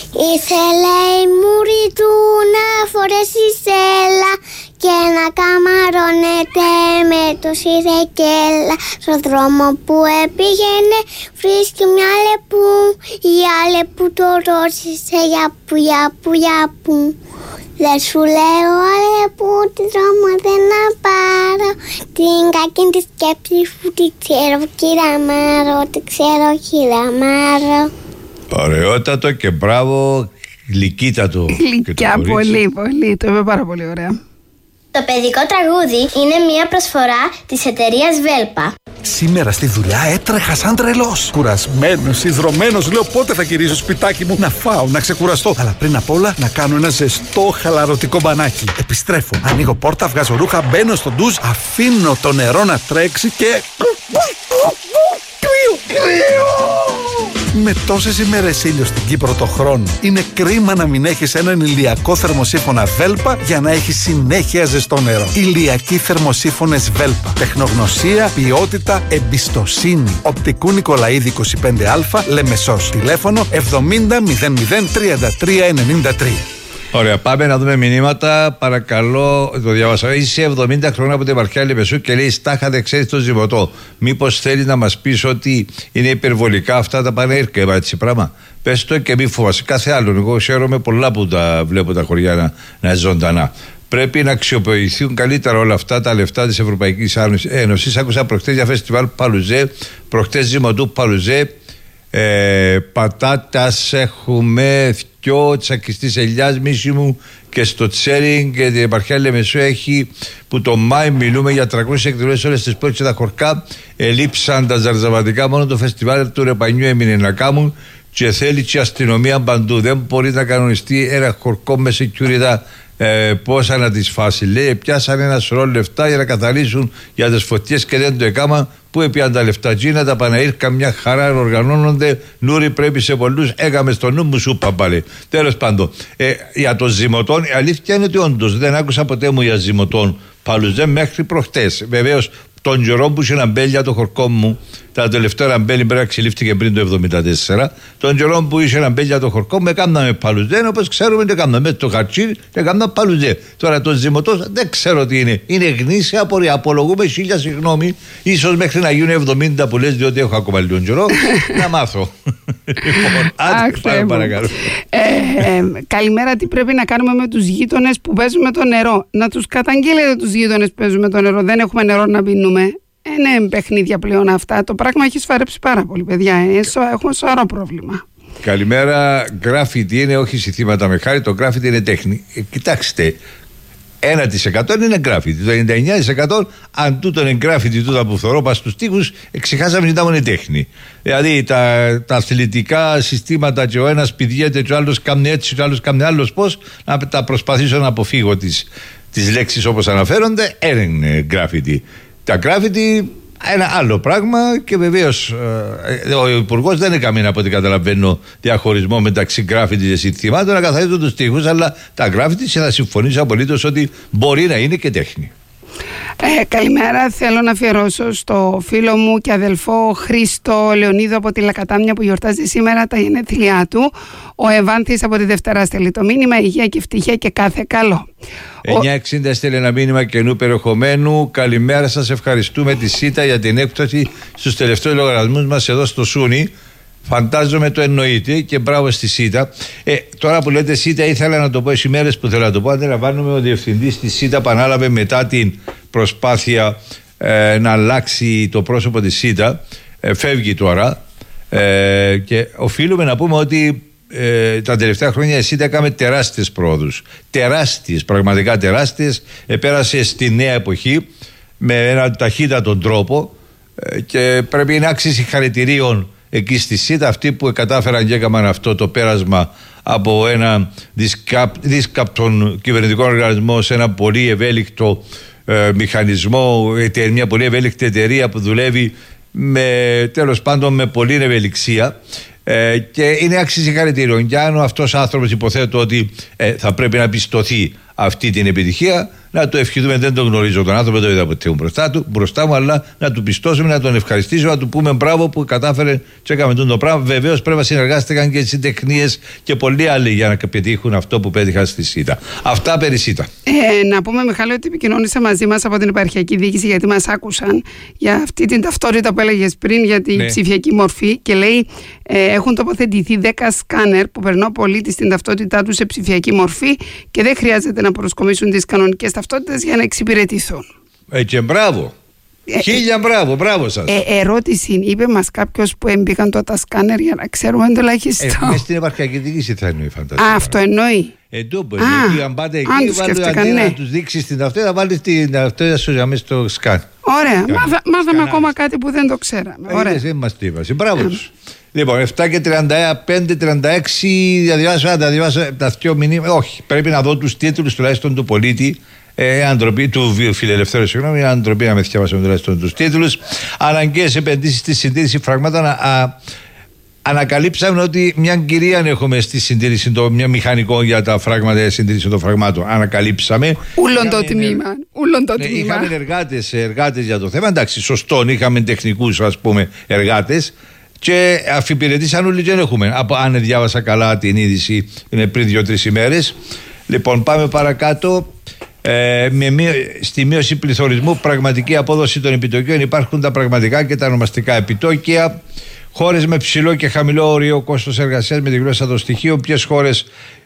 Ήθελε η μούρη του να φορέσει σέλα και να καμαρώνεται με το σιρεκέλα. Στον δρόμο που επήγαινε βρίσκει μια λεπού. Η αλεπού το ρώτησε για που, για που, για που. Δεν σου λέω αλεπού τι δρόμο δεν να πάρω. Την κακή τη σκέψη που τη ξέρω κύρα Μάρο. Τη ξέρω κύρα Μάρο. Ωραιότατο και μπράβο, γλυκύτατο. Γλυκιά, πολύ, πολύ. Το είπε πάρα πολύ ωραία. Το παιδικό τραγούδι είναι μια προσφορά της εταιρείας Βέλπα. Σήμερα στη δουλειά έτρεχα σαν τρελός. Κουρασμένος, ιδρωμένος, λέω πότε θα γυρίσω σπιτάκι μου να φάω, να ξεκουραστώ. Αλλά πριν απ' όλα να κάνω ένα ζεστό χαλαρωτικό μπανάκι. Επιστρέφω, ανοίγω πόρτα, βγάζω ρούχα, μπαίνω στο ντουζ, αφήνω το νερό να τρέξει και. Κρύο! Με τόσες ημέρες ήλιο στην Κύπρο το χρόνο, είναι κρίμα να μην έχεις έναν ηλιακό θερμοσύφωνα Βέλπα για να έχεις συνέχεια ζεστό νερό. Ηλιακοί θερμοσύφωνες Βέλπα. Τεχνογνωσία, ποιότητα, εμπιστοσύνη. Οπτικού Νικολαίδη είκοσι πέντε α, Λεμεσός. Τηλέφωνο εβδομήντα μηδέν μηδέν τριάντα τρία ενενήντα τρία. Ωραία, πάμε να δούμε μηνύματα. Παρακαλώ, το διαβάσα. Είσαι εβδομήντα χρόνια από την επαρχία Λεμεσού και λέει: Στάχα, δεν ξέρει το ζυμωτό. Μήπως θέλει να μας πεις ότι είναι υπερβολικά αυτά τα πανέρκα, έτσι πράγμα. Πες το και μη φοβάσαι. Κάθε άλλον. Εγώ χαίρομαι πολλά που τα βλέπω τα χωριά να, να ζωντανά. Πρέπει να αξιοποιηθούν καλύτερα όλα αυτά τα λεφτά της Ευρωπαϊκής Ένωσης. Άκουσα προχτές για φεστιβάλ Παλουζέ, προχτές Ζυμωτού Παλουζέ. ε, πατάτας έχουμε δυο, τσακιστής ελιάς μίση μου, και στο Τσέρινγκ και την επαρχία Λεμεσό έχει, που το Μάη μιλούμε για τριακόσιες εκδηλώσεις όλες τις πόλεις και τα χωρκά. Ελείψαν τα ζαρζαβατικά, μόνο το φεστιβάλ του Ρεπανιού έμεινε να κάνουν και θέλει και αστυνομία παντού. Δεν μπορεί να κανονιστεί ένα χωρκό με security ε, πόσα να τις φάσει. Λέει, πιάσαν ένα σωρό λεφτά για να καθαρίσουν για τις φωτιές και δεν το έκαμα. Πού έπιαν τα λεφτά τζίνα, τα παναήρκα μια χαρά οργανώνονται. Νούρι πρέπει σε πολλούς, έκαμε στο νου μου σου παπάλε. Τέλος πάντων, ε, για το ζυμωτόν, η αλήθεια είναι ότι όντως δεν άκουσα ποτέ μου για ζυμωτόν Παλουζέ μέχρι προχτές. Βεβαίως, τον καιρό που είχε ένα μπέλια το χορκό μου, τα τελευταία ραμπέλη πρέπει να ξυλίφθηκε πριν το εβδομήντα τέσσερα. Τον καιρό που είχε ένα μπέλια το χορκό μου, έκαναμε παλουζέ, όπως ξέρουμε δεν έκαναμε το χαρτσί, έκαναμε παλουζέ. Τώρα το ζυμωτός δεν ξέρω τι είναι. Είναι γνήσια απορία. Απολογούμε χίλια συγγνώμη, ίσως μέχρι να γίνουν εβδομήντα που λες, διότι έχω ακόμα λίγο καιρό, να μάθω. Λοιπόν, άντε, πάμε παρακαλώ. Ε, ε, καλημέρα, τι πρέπει να κάνουμε με τους γείτονες που παίζουν με το νερό? Να τους καταγγείλετε τους γείτονες που παίζουν με το νερό. Δεν έχουμε νερό να πίνουμε. Είναι παιχνίδια πλέον αυτά. Το πράγμα έχει σφαρέψει πάρα πολύ, παιδιά. Ε, έχουμε σοβαρό πρόβλημα. Καλημέρα. Γκράφιτι είναι όχι συστήματα με χάρη. Το γκράφιτι είναι τέχνη. Ε, κοιτάξτε, ένα τοις εκατό είναι γκράφιτι. Το ενενήντα εννιά τοις εκατό αν τούτο είναι γκράφιτι, τούτα που θωρώ πα στους τοίχους, εξεχάσαμε ότι ήταν τέχνη. Δηλαδή τα, τα αθλητικά συστήματα και ο ένας πηδιέται και ο άλλος κάνει έτσι και ο άλλος κάνει άλλος πώς, να τα προσπαθήσω να αποφύγω τις, τις λέξεις όπως αναφέρονται. Ένα είναι γκράφιτι. Τα γκράφιτι ένα άλλο πράγμα και βεβαίως ε, ο Υπουργός δεν έκαμε, από ό,τι καταλαβαίνω, διαχωρισμό μεταξύ γκράφιτι και συνθημάτων, να καθαρίζουν τους τοίχους, αλλά τα γκράφιτι θα συμφωνήσω απολύτως ότι μπορεί να είναι και τέχνη. Ε, καλημέρα, θέλω να αφιερώσω στο φίλο μου και αδελφό Χρήστο Λεωνίδο από τη Λακατάμια που γιορτάζει σήμερα τα γενέθλιά του. Ο Ευάνθης από τη Δευτέρα στέλνει το μήνυμα, υγεία και ευτυχία και κάθε καλό. εννιά εξήντα στέλνει ένα μήνυμα καινού περιεχομένου. Καλημέρα σας, ευχαριστούμε τη ΣΥΤΑ για την έκπτωση στους τελευταίους λογαριασμούς μας εδώ στο Σούνι. Φαντάζομαι το εννοείται και μπράβο στη ΣΥΤΑ. Ε, τώρα που λέτε ΣΥΤΑ, ήθελα να το πω, οι μέρες που θέλω να το πω. Αντιλαμβάνομαι ο διευθυντής της ΣΥΤΑ επανάλαβε μετά την προσπάθεια ε, να αλλάξει το πρόσωπο της ΣΥΤΑ. Ε, φεύγει τώρα. Ε, και οφείλουμε να πούμε ότι ε, τα τελευταία χρόνια η ΣΥΤΑ έκαμε τεράστιες πρόοδους. Τεράστιες, πραγματικά τεράστιες. Επέρασε στη νέα εποχή με έναν ταχύτατο τρόπο ε, και πρέπει να άξιζε συγχαρητηρίων εκεί στη ΣΥΤΑ αυτοί που κατάφεραν και έκαναν αυτό το πέρασμα από ένα δίσκαπτον κυβερνητικό οργανισμό σε ένα πολύ ευέλικτο ε, μηχανισμό, μια πολύ ευέλικτη εταιρεία που δουλεύει με, τέλος πάντων με πολύ ευελιξία. Ε, και είναι άξιση συγχαρητήριων. Και αν αυτός ο άνθρωπος, υποθέτω ότι ε, θα πρέπει να πιστωθεί αυτή την επιτυχία, να το ευχηθούμε. Δεν τον γνωρίζω τον άνθρωπο, δεν το είδα ποτέ μπροστά, του, μπροστά μου, αλλά να του πιστώσουμε, να τον ευχαριστήσουμε, να του πούμε μπράβο που κατάφερε και έκαμε το πράγμα. Βεβαίως πρέπει να συνεργάστηκαν και οι συντεχνίες και πολλοί άλλοι για να πετύχουν αυτό που πέτυχαν στη ΣΥΤΑ. Αυτά περί ΣΥΤΑ. Ε, να πούμε, Μιχάλη, ότι επικοινώνησε μαζί μας από την επαρχιακή διοίκηση, γιατί μας άκουσαν για αυτή την ταυτότητα που έλεγες πριν για την ναι. ψηφιακή μορφή, και λέει ε, έχουν τοποθετηθεί δέκα σκάνερ που περνά ο πολίτης την ταυτότητά του σε ψηφιακή μορφή και δεν χρειάζεται να προσκομίσουν τις κανονικές ταυτότητες για να εξυπηρετηθούν. Ε, και μπράβο. Ε, Χίλια μπράβο, μπράβο σας. Ε, ερώτηση, είπε μας κάποιος που έμπηκαν τότε τα σκάνερ για να ξέρουμε τουλάχιστον. Ε, μες στην επαρχιακή διοίκηση θα εννοεί, φαντάζομαι. Α, αυτό εννοεί. Ε, τούμπο, γιατί αν πάτε εκεί, αντί ναι. να τους δείξεις την ταυτότητα, βάλεις την ταυτότητα σου για μέσα στο σκάν. Ωραία, Μάθα, μάθαμε ακόμα κάτι που δεν το ξέραμε. Ωραία. Ε, δεν μας το είπα. Μπράβο τους. Λοιπόν, επτά και τριάντα πέντε τριάντα έξι διαβάσω, τα διαβάσω τα δυο μηνύματα. Όχι, πρέπει να δω τους τίτλους τουλάχιστον του πολίτη, ε, αντροπή, του φιλελευθέρου, συγγνώμη, αντροπή να με διαβάσουμε τουλάχιστον τους τίτλους. Αναγκαίες επενδύσεις στη συντήρηση φραγμάτων. Α, ανακαλύψαμε ότι μια κυρία έχουμε στη συντήρηση, το, μια μηχανικό για τα φράγματα, για συντήρηση των φραγμάτων. Ανακαλύψαμε. Ούλον το τμήμα. Ούλον το τμήμα. Είχαμε εργάτες, εργάτες για το θέμα. Εντάξει, σωστό, είχαμε τεχνικούς, ας πούμε, εργάτες. Και αφιπηρετήσαν όλοι, δεν έχουμε. Από, αν διάβασα καλά την είδηση, είναι πριν δύο-τρεις ημέρες. Λοιπόν, πάμε παρακάτω. Ε, με μείω, στη μείωση πληθωρισμού, πραγματική απόδοση των επιτοκίων, υπάρχουν τα πραγματικά και τα ονομαστικά επιτόκια. Χώρες με ψηλό και χαμηλό όριο κόστος εργασίας με τη γλώσσα των στοιχείων. Ποιες χώρες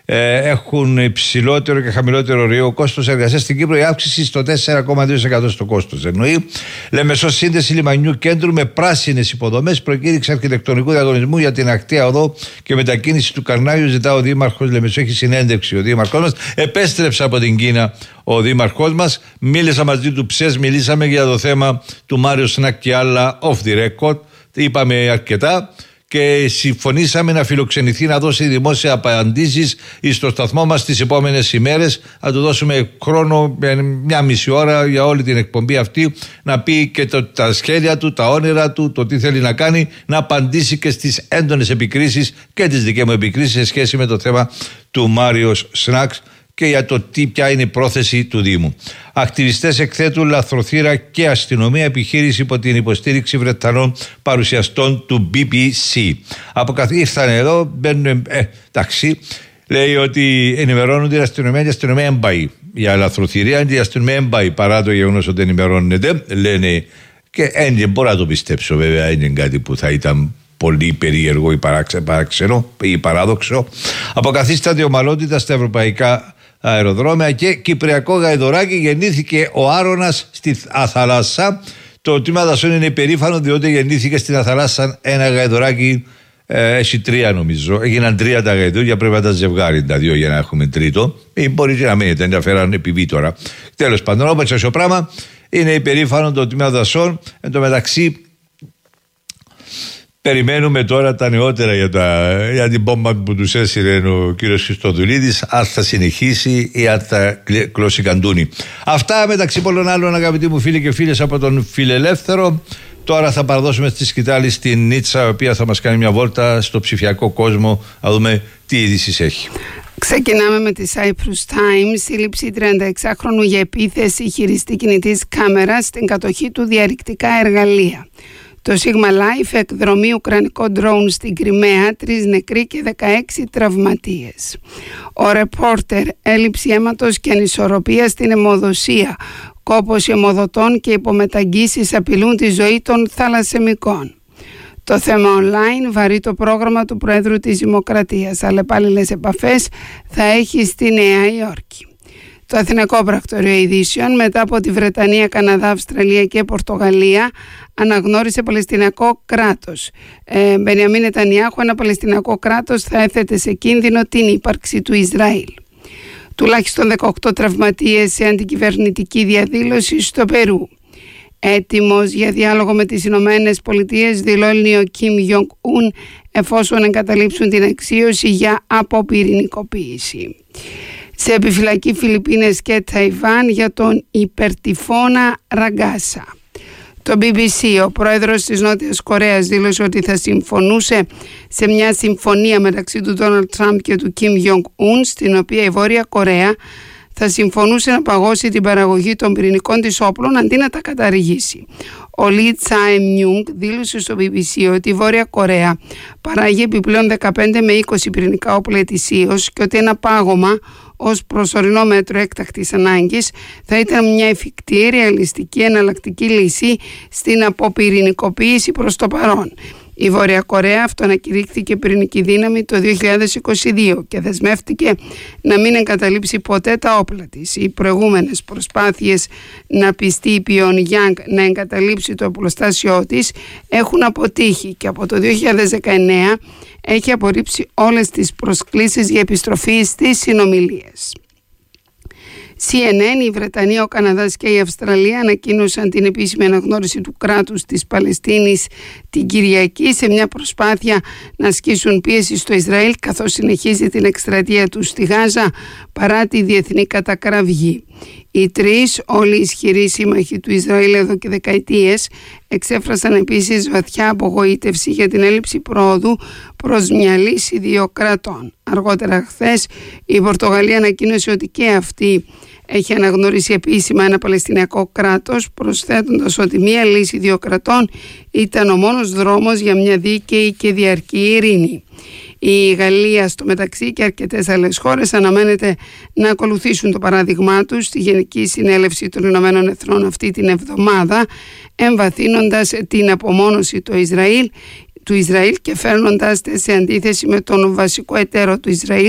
έχουν υψηλότερο και χαμηλότερο ορίο κόστος εργασίας. Στην Κύπρο η αύξηση στο τέσσερα κόμμα δύο τοις εκατό στο κόστος. Εννοεί Λεμεσό σύνδεση λιμανιού κέντρου με πράσινες υποδομές, προκήρυξη αρχιτεκτονικού διαγωνισμού για την ακταία οδό και μετακίνηση του Καρνάγιου. Ζητά ο Δήμαρχος Λεμεσό, έχει συνέντευξη ο Δήμαρχός μας. Επέστρεψε από την Κίνα ο Δήμαρχός μας. Μίλησα μαζί του ψες, μιλήσαμε για το θέμα του Μάριο Σνακ και άλλα off the record. Είπαμε αρκετά και συμφωνήσαμε να φιλοξενηθεί, να δώσει δημόσια απαντήσεις στο σταθμό μας τις επόμενες ημέρες. Θα του δώσουμε χρόνο, μια μισή ώρα για όλη την εκπομπή αυτή, να πει και το, τα σχέδια του, τα όνειρα του, το τι θέλει να κάνει, να απαντήσει και στις έντονες επικρίσεις και τις δικές μου επικρίσεις σε σχέση με το θέμα του Μάριος Σνακς και για το τι, ποια είναι η πρόθεση του Δήμου. Ακτιβιστές εκθέτουν λαθροθύρα και αστυνομία, επιχείρηση υπό την υποστήριξη Βρετανών παρουσιαστών του μπι μπι σι. Από καθ... ήρθαν εδώ, μπαίνουν, ε, εντάξει, λέει ότι ενημερώνουν την αστυνομία και η αστυνομία έμπαει. Για λαθροθυρία η αστυνομία έμπαει, παρά το γεγονός ότι ενημερώνεται, λένε, και δεν μπορώ να το πιστέψω βέβαια, είναι κάτι που θα ήταν πολύ περίεργο ή παράξενο ή παράδοξο. Αποκαθίσταται ομαλότητα στα ευρωπαϊκά αεροδρόμια και κυπριακό γαϊδωράκι. Γεννήθηκε ο Άρωνας στη Αθαλάσσα. Το τμήμα δασών είναι υπερήφανο διότι γεννήθηκε στην Αθαλάσσα ένα γαϊδωράκι. Ε, έχει τρία νομίζω. Έγιναν τρία τα γαϊδούρια. Πρέπει να τα ζευγάρει τα δύο για να έχουμε τρίτο. Ή μπορεί και να μην ήταν, ενδιαφέραν επιβεί τώρα. Τέλος πάντων, όπως έτσι το πράγμα, είναι υπερήφανο το τμήμα δασών. Εν τω μεταξύ, περιμένουμε τώρα τα νεότερα για, τα, για την μπόμπα που τους έσυρε ο κύριος Χριστοδουλίδης, αν θα συνεχίσει ή αν θα κλώσει καντούνι. Αυτά μεταξύ πολλών άλλων, αγαπητοί μου φίλοι και φίλες από τον Φιλελεύθερο. Τώρα θα παραδώσουμε στη σκητάλη στην Νίτσα, η οποία θα μας κάνει μια βόλτα στο ψηφιακό κόσμο, να δούμε τι είδησης έχει. Ξεκινάμε με τη Cyprus Times. Σύλληψη τριανταεξάχρονου για επίθεση χειριστή κινητής κάμερας στην κατοχή του διαρρηκτικά εργαλεία. Το Sigma Life εκδρομεί ουκρανικό ντρόουν στην Κριμαία, τρεις νεκροί και δεκαέξι τραυματίες. Ο ρεπόρτερ, έλλειψη αίματος και ανισορροπία στην αιμοδοσία, κόπος αιμοδοτών και υπομεταγγίσεις απειλούν τη ζωή των θαλασσαιμικών. Το θέμα online βαρύ το πρόγραμμα του Προέδρου της Δημοκρατίας. Αλλεπάλληλες επαφές θα έχει στη Νέα Υόρκη. Το Αθηνικό Πρακτορείο Ειδήσεων, μετά από τη Βρετανία, Καναδά, Αυστραλία και Πορτογαλία, αναγνώρισε Παλαιστινιακό κράτος. Ε, Μπενιαμίν Νετανιάχου, ένα Παλαιστινιακό κράτος θα έθετε σε κίνδυνο την ύπαρξη του Ισραήλ. Τουλάχιστον δεκαοκτώ τραυματίες σε αντικυβερνητική διαδήλωση στο Περού. Έτοιμος για διάλογο με τις Ηνωμένες Πολιτείες, δηλώνει ο Κιμ Γιονγκ-ουν, εφόσον εγκαταλείψουν την αξίωση για αποπυρηνικοποίηση. Σε επιφυλακή Φιλιππίνες και Ταϊβάν για τον υπερτυφώνα Ραγκάσα. Το μπι μπι σι, ο πρόεδρος της Νότιας Κορέας, δήλωσε ότι θα συμφωνούσε σε μια συμφωνία μεταξύ του Ντόναλντ Τραμπ και του Κιμ Γιονγκ-ουν, στην οποία η Βόρεια Κορέα θα συμφωνούσε να παγώσει την παραγωγή των πυρηνικών της όπλων αντί να τα καταργήσει. Ο Λι Τσάεμ-νιούγκ δήλωσε στο μπι μπι σι ότι η Βόρεια Κορέα παράγει επιπλέον δεκαπέντε με είκοσι πυρηνικά όπλα ετησίως και ότι ένα πάγωμα ως προσωρινό μέτρο έκτακτης ανάγκης θα ήταν μια εφικτή, ρεαλιστική, εναλλακτική λύση στην αποπυρηνικοποίηση προς το παρόν. Η Βόρεια Κορέα αυτοανακηρύχθηκε πυρηνική δύναμη το δύο χιλιάδες είκοσι δύο και δεσμεύτηκε να μην εγκαταλείψει ποτέ τα όπλα της. Οι προηγούμενες προσπάθειες να πιστεί η Πιονγκιάνγκ να εγκαταλείψει το οπλοστάσιό της έχουν αποτύχει και από το δύο χιλιάδες δεκαεννέα έχει απορρίψει όλες τις προσκλήσεις για επιστροφή στις συνομιλίες. σι εν εν, η Βρετανία, ο Καναδάς και η Αυστραλία ανακοίνωσαν την επίσημη αναγνώριση του κράτους της Παλαιστίνης την Κυριακή σε μια προσπάθεια να ασκήσουν πίεση στο Ισραήλ καθώς συνεχίζει την εκστρατεία του στη Γάζα παρά τη διεθνή κατακραυγή. Οι τρεις, όλοι οι ισχυροί σύμμαχοι του Ισραήλ εδώ και δεκαετίες, εξέφρασαν επίσης βαθιά απογοήτευση για την έλλειψη πρόοδου προς μια λύση δύο κρατών. Αργότερα χθες η Πορτογαλία ανακοίνωσε ότι και αυτή έχει αναγνωρίσει επίσημα ένα Παλαιστινιακό κράτος, προσθέτοντας ότι μια λύση δύο κρατών ήταν ο μόνος δρόμος για μια δίκαιη και διαρκή ειρήνη. Η Γαλλία στο μεταξύ και αρκετές άλλες χώρες αναμένεται να ακολουθήσουν το παράδειγμά τους στη Γενική Συνέλευση των Ηνωμένων Εθνών αυτή την εβδομάδα, εμβαθύνοντας την απομόνωση του Ισραήλ, του Ισραήλ και φέρνοντας σε αντίθεση με τον βασικό εταίρο του Ισραήλ,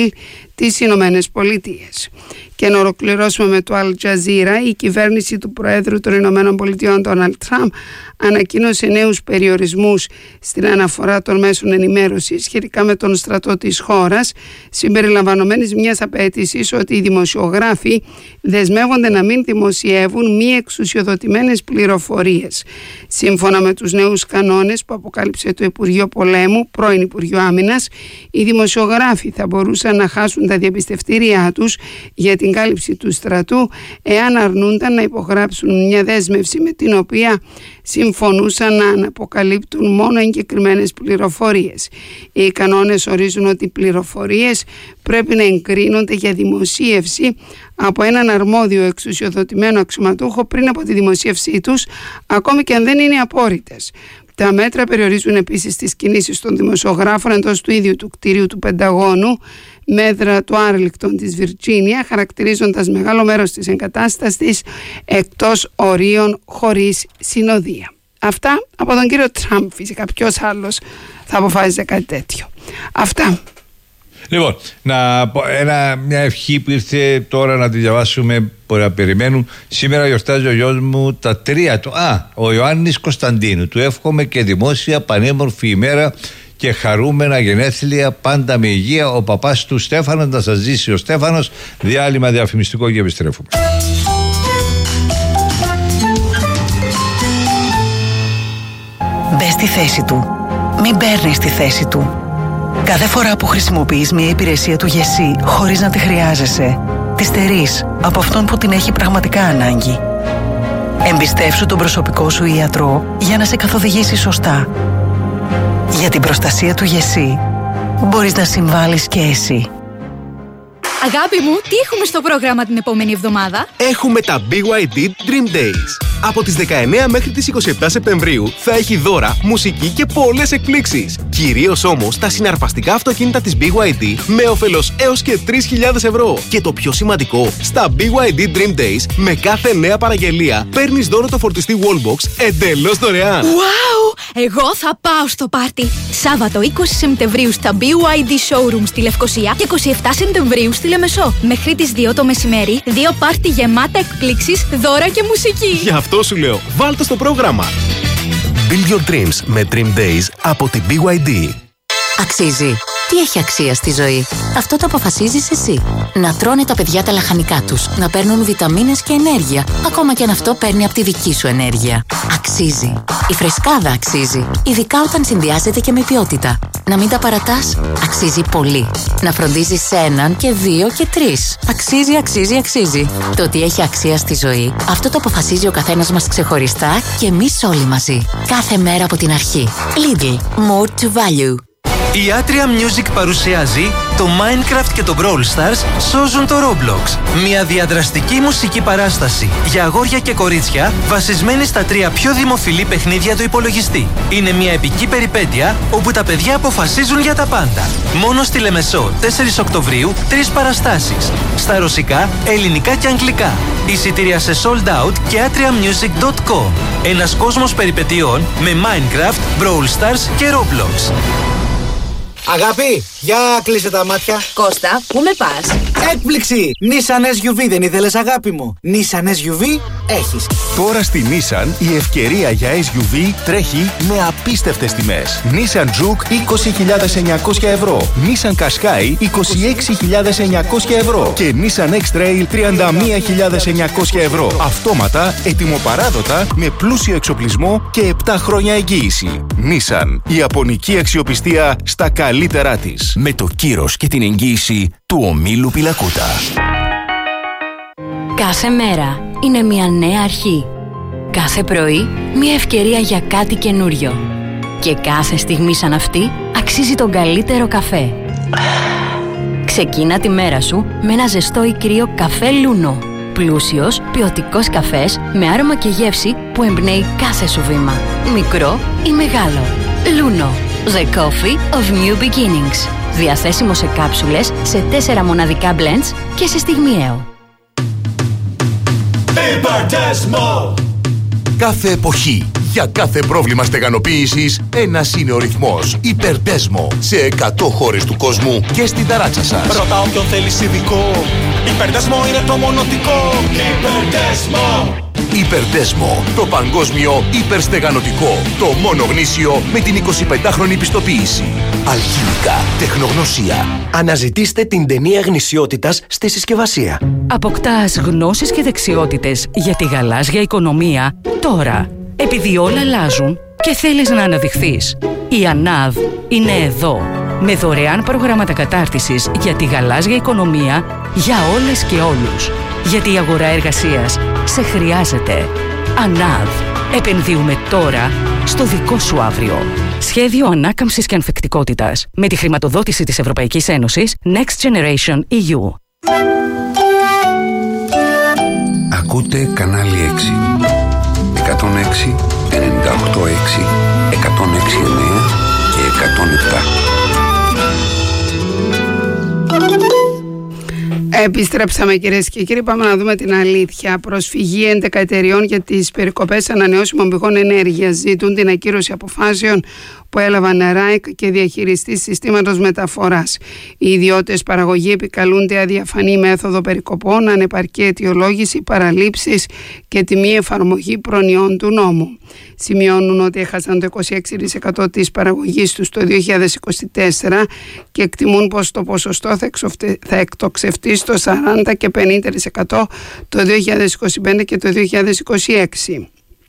τις Ηνωμένες Πολιτείες. Και να ολοκληρώσουμε με το Al Jazeera. Η κυβέρνηση του Προέδρου των Ηνωμένων Πολιτειών, Ντόναλντ Τραμπ, ανακοίνωσε νέους περιορισμούς στην αναφορά των μέσων ενημέρωσης σχετικά με τον στρατό της χώρας, συμπεριλαμβανομένης μιας απαίτησης ότι οι δημοσιογράφοι δεσμεύονται να μην δημοσιεύουν μη εξουσιοδοτημένες πληροφορίες. Σύμφωνα με τους νέους κανόνες που αποκάλυψε το Υπουργείο Πολέμου, πρώην Υπουργείο Άμυνας, οι δημοσιογράφοι θα μπορούσαν να χάσουν τα διαπιστευτήριά τους για την κάλυψη του στρατού εάν αρνούνταν να υπογράψουν μια δέσμευση με την οποία συμφωνούσαν να αποκαλύπτουν μόνο εγκεκριμένες πληροφορίες. Οι κανόνες ορίζουν ότι οι πληροφορίες πρέπει να εγκρίνονται για δημοσίευση από έναν αρμόδιο εξουσιοδοτημένο αξιωματούχο πριν από τη δημοσίευσή τους, ακόμη και αν δεν είναι απόρριτες. Τα μέτρα περιορίζουν επίσης τις κινήσεις των δημοσιογράφων εντός του ίδιου του κτηρίου του Πενταγώνου, μέτρα του Άρλιγκτον της Βιρτζίνια, χαρακτηρίζοντας μεγάλο μέρος της εγκατάστασης εκτός ορίων χωρίς συνοδεία. Αυτά από τον κύριο Τραμπ, φυσικά ποιος άλλος θα αποφάσιζε κάτι τέτοιο. Αυτά. Λοιπόν, να πω ένα, μια ευχή που ήρθε τώρα να τη διαβάσουμε, μπορεί να περιμένουν. Σήμερα γιορτάζει ο γιος μου τα τρία του. Α, ο Ιωάννης Κωνσταντίνου. Του εύχομαι και δημόσια πανέμορφη ημέρα και χαρούμενα γενέθλια, πάντα με υγεία. Ο παπάς του Στέφανος, να σας ζήσει ο Στέφανος. Διάλειμμα διαφημιστικό και επιστρέφουμε. Μπες στη θέση του. Μην παίρνεις τη θέση του. Κάθε φορά που χρησιμοποιείς μια υπηρεσία του ΓΕΣΥ χωρίς να τη χρειάζεσαι, τη στερείς από αυτόν που την έχει πραγματικά ανάγκη. Εμπιστεύσου τον προσωπικό σου ιατρό για να σε καθοδηγήσει σωστά. Για την προστασία του ΓΕΣΥ μπορείς να συμβάλλεις και εσύ. Αγάπη μου, τι έχουμε στο πρόγραμμα την επόμενη εβδομάδα? Έχουμε τα μπι γουάι ντι Dream Days. Από τις δεκαεννέα μέχρι τις είκοσι επτά Σεπτεμβρίου θα έχει δώρα, μουσική και πολλές εκπλήξεις. Κυρίως όμως τα συναρπαστικά αυτοκίνητα της μπι γουάι ντι με όφελος έως και τρεις χιλιάδες ευρώ. Και το πιο σημαντικό, στα μπι γουάι ντι Dream Days με κάθε νέα παραγγελία παίρνεις δώρο το φορτιστή Wallbox εντελώς δωρεάν. Wow! Εγώ θα πάω στο πάρτι. Σάββατο είκοσι Σεπτεμβρίου στα μπι γουάι ντι Showroom στη Λευκοσία και είκοσι επτά Σεπτεμβρίου στη Λεμεσό. Μέχρι τις δύο το μεσημέρι, δύο πάρτι γεμάτα εκπλήξεις, δώρα και μουσική. Γι' αυτό σου λέω, βάλ' το στο πρόγραμμα. Build your dreams με Dream Days από την μπι γουάι ντι. Αξίζει. Τι έχει αξία στη ζωή? Αυτό το αποφασίζεις εσύ. Να τρώνε τα παιδιά τα λαχανικά τους, να παίρνουν βιταμίνες και ενέργεια, ακόμα και αν αυτό παίρνει από τη δική σου ενέργεια. Αξίζει. Η φρεσκάδα αξίζει, ειδικά όταν συνδυάζεται και με ποιότητα. Να μην τα παρατάς, αξίζει πολύ. Να φροντίζεις έναν και δύο και τρεις. Αξίζει, αξίζει, αξίζει. Το ότι έχει αξία στη ζωή, αυτό το αποφασίζει ο καθένας μας ξεχωριστά και εμείς όλοι μαζί. Κάθε μέρα από την αρχή. Lidl. More to value. Η Atria Music παρουσιάζει το Minecraft και το Brawl Stars σώζουν το Roblox. Μια διαδραστική μουσική παράσταση για αγόρια και κορίτσια βασισμένη στα τρία πιο δημοφιλή παιχνίδια του υπολογιστή. Είναι μια επική περιπέτεια όπου τα παιδιά αποφασίζουν για τα πάντα. Μόνο στη Λεμεσό, τέσσερις Οκτωβρίου, τρεις παραστάσεις. Στα ρωσικά, ελληνικά και αγγλικά. Εισιτήρια σε sold out και atria music dot com. Ένας κόσμος περιπετειών με Minecraft, Brawl Stars και Roblox. Αγάπη, για κλείσε τα μάτια. Κώστα, πού με πας? Έκπληξη! Nissan ες γιου βι δεν ήθελες, αγάπη μου? Nissan ες γιου βι έχεις. Τώρα στη Nissan η ευκαιρία για ες γιου βι τρέχει με απίστευτες τιμές. Nissan Juke είκοσι χιλιάδες εννιακόσια ευρώ, Nissan Qashqai είκοσι έξι χιλιάδες εννιακόσια ευρώ και Nissan X-Trail τριάντα μία χιλιάδες εννιακόσια ευρώ. Αυτόματα, ετοιμοπαράδοτα, με πλούσιο εξοπλισμό και επτά χρόνια εγγύηση. Nissan, η ιαπωνική αξιοπιστία στα καλύτερά της. Με το κύρος και την εγγύηση του ομίλου Πιλακούτα. Κάθε μέρα είναι μια νέα αρχή. Κάθε πρωί μια ευκαιρία για κάτι καινούριο. Και κάθε στιγμή σαν αυτή αξίζει τον καλύτερο καφέ. Ξεκίνα τη μέρα σου με ένα ζεστό ή κρύο καφέ Λούνο. Πλούσιος, ποιοτικός καφές με άρωμα και γεύση που εμπνέει κάθε σου βήμα. Μικρό ή μεγάλο. Λούνο. The Coffee of New Beginnings. Διαθέσιμο σε κάψουλες, σε τέσσερα μοναδικά blends και σε στιγμιαίο. Κάθε εποχή Για κάθε πρόβλημα στεγανοποίησης, ένας είναι ο ρυθμός. Υπερδέσμο. Σε εκατό χώρες του κόσμου και στην ταράτσα σας. Ρωτάω ποιον θέλεις ειδικό. Υπερδέσμο είναι το μονοτικό. Υπερδέσμο. Υπερδέσμο. Το παγκόσμιο υπερστεγανωτικό. Το μόνο γνήσιο με την εικοσιπεντάχρονη πιστοποίηση. Αλχημικά. Τεχνογνωσία. Αναζητήστε την ταινία γνησιότητας στη συσκευασία. Αποκτάς γνώσεις και δεξιότητες για τη γαλάζια οικονομία τώρα. Επειδή όλα αλλάζουν και θέλεις να αναδειχθείς. Η ΑΝΑΔ είναι εδώ. Με δωρεάν προγράμματα κατάρτισης για τη γαλάζια οικονομία για όλες και όλους. Γιατί η αγορά εργασίας σε χρειάζεται. ΑΝΑΔ. Επενδύουμε τώρα στο δικό σου αύριο. Σχέδιο ανάκαμψης και ανθεκτικότητας. Με τη χρηματοδότηση της Ευρωπαϊκής Ένωσης Next Generation ι γιου. Ακούτε κανάλι έξι. εκατόν έξι, ενενήντα οκτώ έξι, εκατόν έξι εννέα και εκατόν επτά. Επιστρέψαμε κυρίες και κύριοι, πάμε να δούμε την αλήθεια. Προσφυγή έντεκα εταιριών για τις περικοπές ανανεώσιμων πηγών ενέργειας ζητούν την ακύρωση αποφάσεων που έλαβαν ΡΑΕΚ και διαχειριστής συστήματος μεταφοράς. Οι ιδιώτες παραγωγοί επικαλούνται αδιαφανή μέθοδο περικοπών, ανεπαρκή αιτιολόγηση, παραλήψεις και τη μη εφαρμογή προνοιών του νόμου. Σημειώνουν ότι έχασαν το είκοσι έξι τοις εκατό της παραγωγής τους το δύο χιλιάδες είκοσι τέσσερα και εκτιμούν πως το ποσοστό θα, εξοφτε... θα εκτοξευτεί στο σαράντα και πενήντα τοις εκατό το δύο χιλιάδες είκοσι πέντε και το δύο χιλιάδες είκοσι έξι.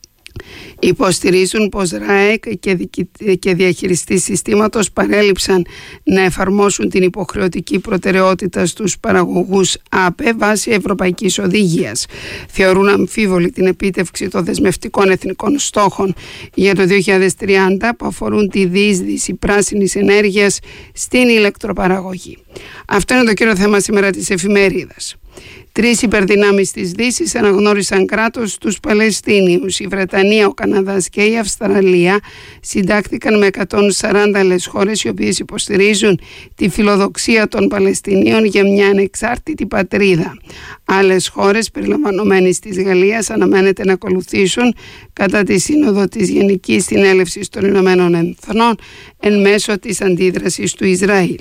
Υποστηρίζουν πως ΡΑΕΚ και διαχειριστής συστήματος παρέλειψαν να εφαρμόσουν την υποχρεωτική προτεραιότητα στους παραγωγούς ΑΠΕ βάσει Ευρωπαϊκής Οδηγίας. Θεωρούν αμφίβολη την επίτευξη των δεσμευτικών εθνικών στόχων για το δύο χιλιάδες τριάντα που αφορούν τη διείσδυση πράσινης ενέργειας στην ηλεκτροπαραγωγή. Αυτό είναι το κύριο θέμα σήμερα της εφημερίδας. Τρεις υπερδυνάμεις της Δύσης αναγνώρισαν κράτος στους Παλαιστίνιους. Η Βρετανία, ο Καναδάς και η Αυστραλία συντάχθηκαν με εκατόν σαράντα άλλες χώρες οι οποίες υποστηρίζουν τη φιλοδοξία των Παλαιστινίων για μια ανεξάρτητη πατρίδα. Άλλες χώρες περιλαμβανομένης της Γαλλίας αναμένεται να ακολουθήσουν κατά τη Σύνοδο της Γενικής Συνέλευσης των Ηνωμένων Εθνών εν μέσω της αντίδρασης του Ισραήλ.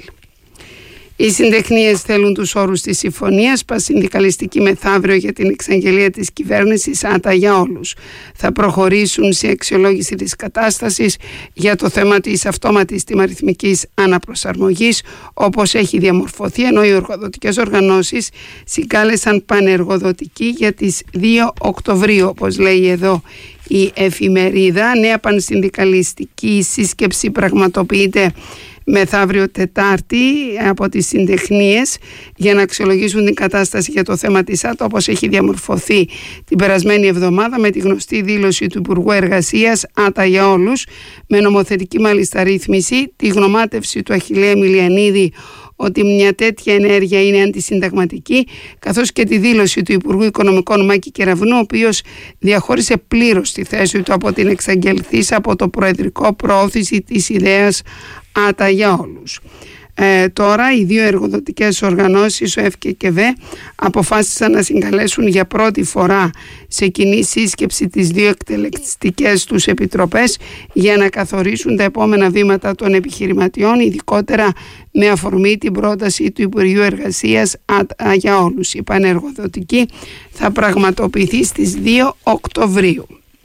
Οι συντεχνίες θέλουν τους όρους της συμφωνίας, πασυνδικαλιστική μεθαύριο για την εξαγγελία της κυβέρνησης ΆΤΑ για όλους. Θα προχωρήσουν σε αξιολόγηση της κατάστασης για το θέμα της αυτόματης τιμαριθμικής αναπροσαρμογής όπως έχει διαμορφωθεί, ενώ οι εργοδοτικές οργανώσεις συγκάλεσαν πανεργοδοτική για τις δύο Οκτωβρίου, όπως λέει εδώ η εφημερίδα. Νέα πανσυνδικαλιστική σύσκεψη πραγματοποιείται μεθαύριο Τετάρτη από τις συντεχνίες για να αξιολογήσουν την κατάσταση για το θέμα της ΆΤΑ όπως έχει διαμορφωθεί την περασμένη εβδομάδα με τη γνωστή δήλωση του Υπουργού Εργασίας ΆΤΑ για όλους, με νομοθετική μάλιστα ρύθμιση, τη γνωμάτευση του Αχιλλέα Εμιλιανίδη ότι μια τέτοια ενέργεια είναι αντισυνταγματική, καθώς και τη δήλωση του Υπουργού Οικονομικών Μάκη Κεραυνού, ο οποίος διαχώρισε πλήρως τη θέση του από την εξαγγελθής από το Προεδρικό προώθηση της ιδέας ΆΤΑ για όλους. Ε, τώρα οι δύο εργοδοτικές οργανώσεις, ο ΕΦ και ΚΕΒ, αποφάσισαν να συγκαλέσουν για πρώτη φορά σε κοινή σύσκεψη τις δύο εκτελεστικές τους επιτροπές για να καθορίσουν τα επόμενα βήματα των επιχειρηματιών, ειδικότερα με αφορμή την πρόταση του Υπουργείου Εργασίας ΆΤΑ για όλους. Η πανεργοδοτική θα πραγματοποιηθεί στις δύο Οκτωβρίου.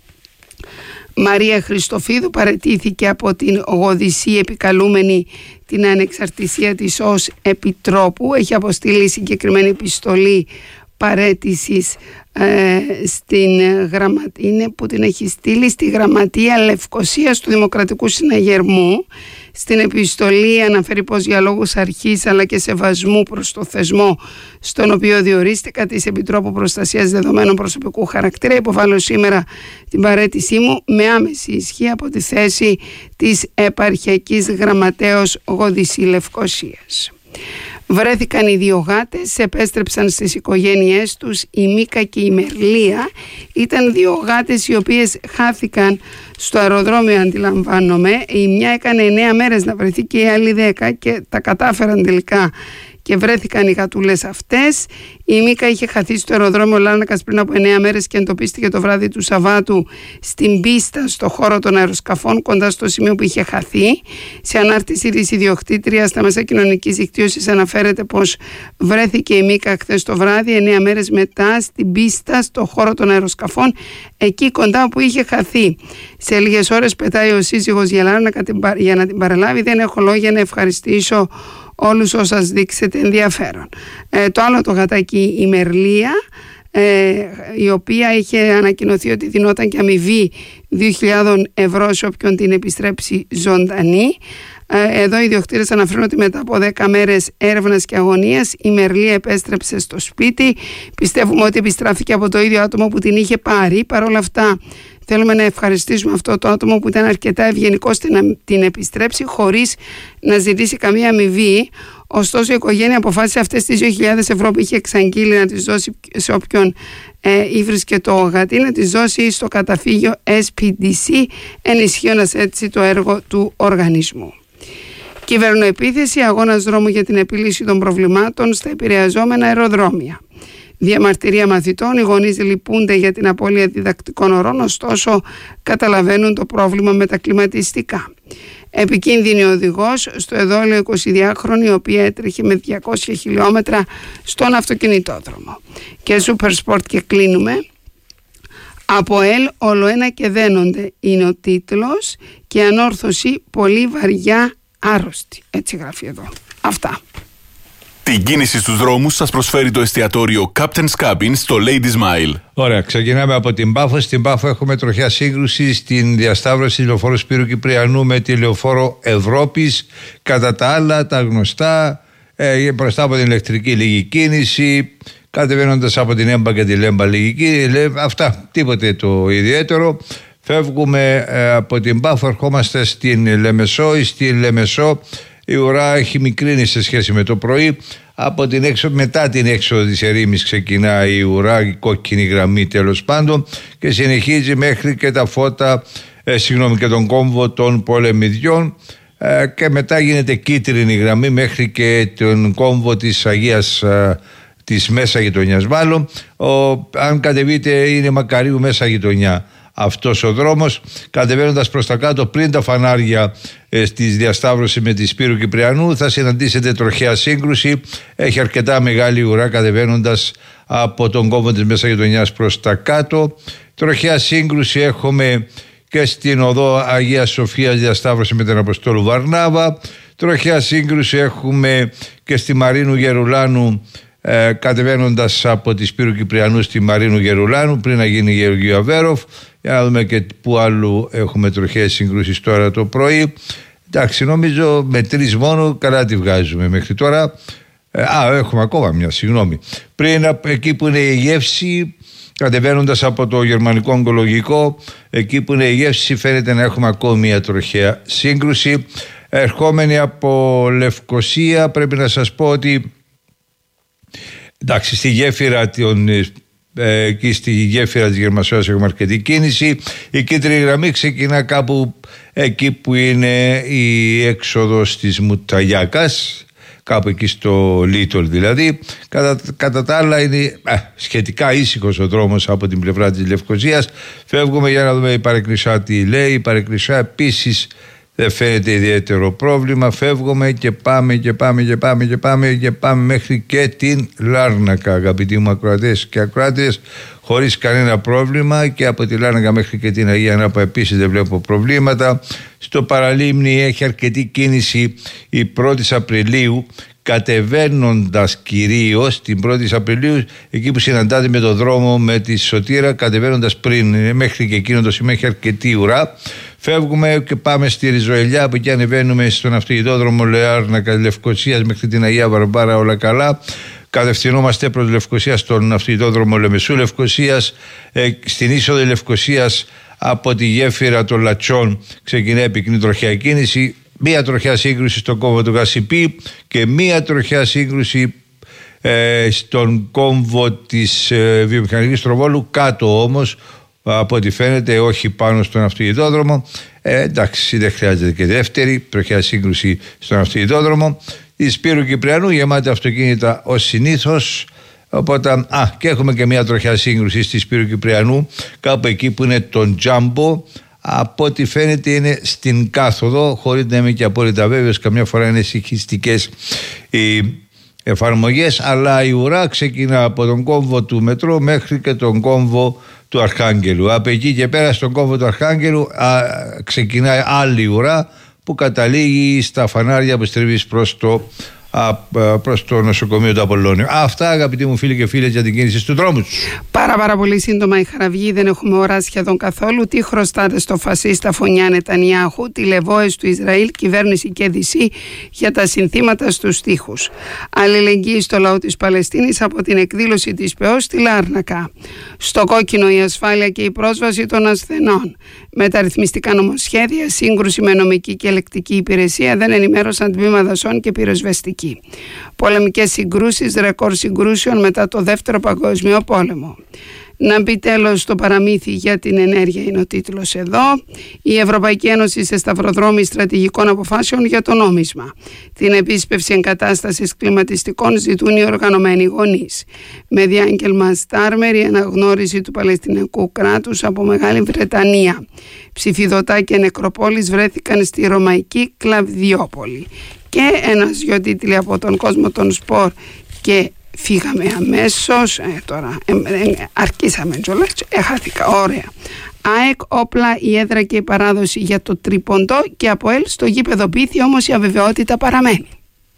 Μαρία Χριστοφίδου παραιτήθηκε από την Γοδυσσή επικαλούμενη την ανεξαρτησία της ως επιτρόπου. Έχει αποστείλει συγκεκριμένη επιστολή παραίτησης ε, στην γραμματεία, είναι που την έχει στείλει στη Γραμματεία Λευκωσίας του Δημοκρατικού Συναγερμού. Στην επιστολή αναφέρει πως για λόγους αρχής αλλά και σεβασμού προς το θεσμό στον οποίο διορίστηκα της Επιτρόπου Προστασίας Δεδομένων Προσωπικού Χαρακτήρα, υποβάλλω σήμερα την παραίτησή μου με άμεση ισχύ από τη θέση της επαρχιακής γραμματέως Γοδυσσή Λευκωσίας. Βρέθηκαν οι δύο γάτες, επέστρεψαν στις οικογένειές τους. Η Μίκα και η Μερλία ήταν δύο γάτες οι οποίες χάθηκαν στο αεροδρόμιο, αντιλαμβάνομαι. Η μια έκανε εννέα μέρες να βρεθεί και οι άλλοι δέκα και τα κατάφεραν τελικά και βρέθηκαν οι γατούλες αυτές. Η Μίκα είχε χαθεί στο αεροδρόμιο Λάρνακας πριν από εννέα μέρες και εντοπίστηκε το βράδυ του Σαββάτου στην πίστα στο χώρο των αεροσκαφών, κοντά στο σημείο που είχε χαθεί. Σε ανάρτηση της ιδιοκτήτριας στα μέσα κοινωνικής δικτύωσης αναφέρεται πως βρέθηκε η Μίκα χθες το βράδυ, εννέα μέρες μετά, στην πίστα στο χώρο των αεροσκαφών, εκεί κοντά που είχε χαθεί. Σε λίγες ώρες πετάει ο σύζυγος για, Λάρνακα, για να την παραλάβει. Δεν έχω λόγια να ευχαριστήσω όλους όσας δείξετε ενδιαφέρον. Ε, το άλλο το γατάκι, η Μερλία, ε, η οποία είχε ανακοινωθεί ότι δινόταν και αμοιβή δύο χιλιάδες ευρώ σε όποιον την επιστρέψει ζωντανή. Ε, εδώ οι ιδιοκτήτες αναφέρουν ότι μετά από δέκα μέρες έρευνας και αγωνίας η Μερλία επέστρεψε στο σπίτι. Πιστεύουμε ότι επιστράφηκε από το ίδιο άτομο που την είχε πάρει. Παρ' όλα αυτά θέλουμε να ευχαριστήσουμε αυτό το άτομο που ήταν αρκετά ευγενικό στην να την επιστρέψει χωρίς να ζητήσει καμία αμοιβή. Ωστόσο η οικογένεια αποφάσισε αυτές τις δύο χιλιάδες ευρώ που είχε εξαγγείλει να τις δώσει σε όποιον ε, ήβρισκε το γατί, να τις δώσει στο καταφύγιο ες πι ντι σι, ενισχύοντας έτσι το έργο του οργανισμού. Κυβερνοεπίθεση, αγώνας δρόμου για την επίλυση των προβλημάτων στα επηρεαζόμενα αεροδρόμια. Διαμαρτυρία μαθητών, οι γονείς λυπούνται για την απώλεια διδακτικών ωρών, ωστόσο καταλαβαίνουν το πρόβλημα με τα κλιματιστικά. Επικίνδυνη οδηγός στο εδόλιο εικοσιδυάχρονη, η οποία έτρεχε με διακόσια χιλιόμετρα στον αυτοκινητόδρομο. Και Super Sport και κλείνουμε. Από ελ ολοένα και δένονται είναι ο τίτλος, και ανόρθωση πολύ βαριά άρρωστη. Έτσι γράφει εδώ. Αυτά. Την κίνηση στους δρόμους σας προσφέρει το εστιατόριο Captain's Cabin στο Lady Smile. Ωραία, ξεκινάμε από την Πάφο. Στην Πάφο έχουμε τροχιά σύγκρουση στην διασταύρωση λεωφόρου Σπύρου Κυπριανού με τη λεωφόρο Ευρώπης. Κατά τα άλλα, τα γνωστά, ε, μπροστά από την ηλεκτρική λίγη κίνηση, κατεβαίνοντας από την Έμπα και τη Λέμπα λίγη. Αυτά, τίποτε το ιδιαίτερο. Φεύγουμε ε, από την Πάφο, ερχόμαστε στην Λεμεσό. Στη Λεμεσό η ουρά έχει μικρύνει σε σχέση με το πρωί. Από την έξω, μετά την έξοδο της ερήμης ξεκινάει η ουρά, η κόκκινη γραμμή τέλος πάντων, και συνεχίζει μέχρι και τα φώτα, ε, συγγνώμη, και τον κόμβο των Πολεμιδιών, ε, και μετά γίνεται κίτρινη γραμμή μέχρι και τον κόμβο της Αγίας ε, της Μέσα Γειτονιάς. Μάλλον, ο, αν κατεβείτε, είναι Μακαρίου Μέσα Γειτονιά αυτός ο δρόμος. Κατεβαίνοντας προς τα κάτω, πριν τα φανάρια ε, στις διασταύρωση με τη Σπύρου Κυπριανού, θα συναντήσετε τροχαία σύγκρουση. Έχει αρκετά μεγάλη ουρά κατεβαίνοντας από τον κόμβο της Μέσα Γειτονιάς προς τα κάτω. Τροχαία σύγκρουση έχουμε και στην οδό Αγίας Σοφίας, διασταύρωση με την Αποστόλου Βαρνάβα. Τροχαία σύγκρουση έχουμε και στη Μαρίνου Γερουλάνου, Ε, κατεβαίνοντας από τη Σπύρου Κυπριανού στη Μαρίνου Γερουλάνου, πριν να γίνει Γεωργίου Αβέροφ. Για να δούμε και που άλλου έχουμε τροχαίες συγκρούσεις τώρα το πρωί. Εντάξει, νομίζω με τρεις μόνο καλά τη βγάζουμε μέχρι τώρα. ε, Α, έχουμε ακόμα μια, συγγνώμη. Πριν από εκεί που είναι η γεύση, κατεβαίνοντας από το γερμανικό ογκολογικό, εκεί που είναι η γεύση, φαίνεται να έχουμε ακόμη μια τροχαία σύγκρουση. Ερχόμενοι από Λευκοσία, πρέπει να σας πω ότι εντάξει, στη γέφυρα των, ε, εκεί στη γέφυρα της Γερμασίας έχουμε αρκετή κίνηση. Η κίτρινη γραμμή ξεκινά κάπου εκεί που είναι η έξοδος της Μουταγιάκας, κάπου εκεί στο Λίτολ δηλαδή. Κατά, κατά τα άλλα είναι ε, σχετικά ήσυχος ο δρόμος από την πλευρά της Λευκοσίας. Φεύγουμε για να δούμε η Παρεκκλησιά τι λέει. Η Παρεκκλησιά επίσης δεν φαίνεται ιδιαίτερο πρόβλημα. Φεύγουμε και πάμε και πάμε και πάμε και πάμε και πάμε μέχρι και την Λάρνακα, αγαπητοί μου ακροατές και ακροάτες, χωρίς κανένα πρόβλημα. Και από τη Λάρνακα μέχρι και την Αγία Νάπα επίσης δεν βλέπω προβλήματα. Στο Παραλίμνη έχει αρκετή κίνηση η πρώτη Απριλίου, κατεβαίνοντας κυρίως την πρώτη Απριλίου, εκεί που συναντάται με το δρόμο με τη Σωτήρα, κατεβαίνοντας πριν μέχρι και εκείνο το σημείο έχει αρκετή ουρά. Φεύγουμε και πάμε στη Ριζοελιά, από εκεί ανεβαίνουμε στον αυτοκινητόδρομο Λεάρνακα Λευκοσίας μέχρι την Αγία Βαρβάρα, όλα καλά. Κατευθυνόμαστε προς Λευκοσία στον αυτοκινητόδρομο Λεμεσού Λευκοσίας. Ε, στην είσοδο Λευκοσίας από τη γέφυρα των Λατσών ξεκινάει επικίνδυνη τροχιά κίνηση. Μία τροχιά σύγκρουση στον κόμβο του Γασιπί και μία τροχιά σύγκρουση ε, στον κόμβο της ε, βιομηχανικής Τροβόλου, κάτω όμως από ό,τι φαίνεται, όχι πάνω στον αυτοκινητόδρομο. Ε, εντάξει, δεν χρειάζεται και δεύτερη τροχιά σύγκρουση στον αυτοκινητόδρομο. η Σπύρου Κυπριανού, γεμάτη αυτοκίνητα ως συνήθως. Οπότε, α, και έχουμε και μια τροχιά σύγκρουση στη Σπύρου Κυπριανού, κάπου εκεί που είναι τον Τζάμπο. Από ό,τι φαίνεται είναι στην κάθοδο, χωρίς να είμαι και απόλυτα βέβαιος, καμιά φορά είναι συγχυστικές οι εφαρμογές, αλλά η ουρά ξεκινά από τον κόμβο του μετρό μέχρι και τον κόμβο του Αρχάγγελου. Από εκεί και πέρα στον κόμβο του Αρχάγγελου α, ξεκινάει άλλη ουρά που καταλήγει στα φανάρια που στρεβείς προς το, προς το νοσοκομείο του Απολλώνιου. Αυτά, αγαπητοί μου φίλοι και φίλες, για την κίνηση του δρόμου τους. Πάρα πάρα πολύ σύντομα η Χαραυγή, δεν έχουμε ώρα σχεδόν καθόλου. Τι χρωστάτε στο φασίστα Φωνιά Νετανιάχου, τηλεβόες του Ισραήλ, κυβέρνηση και Δύση για τα συνθήματα στους τοίχους. Αλληλεγγύη στο λαό της Παλαιστίνης από την εκδήλωση της ΠΕΟ στη Λάρνακα. Στο κόκκινο η ασφάλεια και η πρόσβαση των ασθενών. Μεταρρυθμιστικά νομοσχέδια, σύγκρουση με νομική και ελεκτική υπηρεσία, δεν ενημέρωσαν τμήμα δασών και πυροσβεστική. Πολεμικές συγκρούσεις, ρεκόρ συγκρούσεων μετά το δεύτερο παγκόσμιο πόλεμο. Να μπει τέλος στο παραμύθι για την ενέργεια είναι ο τίτλος εδώ. Η Ευρωπαϊκή Ένωση σε σταυροδρόμι στρατηγικών αποφάσεων για το νόμισμα. Την επίσπευση εγκατάστασης κλιματιστικών ζητούν οι οργανωμένοι γονείς. Με διάγγελμα Στάρμερ η αναγνώριση του Παλαιστινιακού κράτους από Μεγάλη Βρετανία. Ψηφιδωτά και νεκροπόλεις βρέθηκαν στη Ρωμαϊκή Κλαβδιόπολη. Και ένας δυο τίτλοι από τον κόσμο των σπορ και φύγαμε αμέσως, ε, τώρα ε, ε, αρκίσαμε κιόλας, έχαθηκα, ωραία. ΑΕΚ, όπλα, η έδρα και η παράδοση για το τρίποντο και από ελ στο γήπεδο Πίθη, όμως η αβεβαιότητα παραμένει.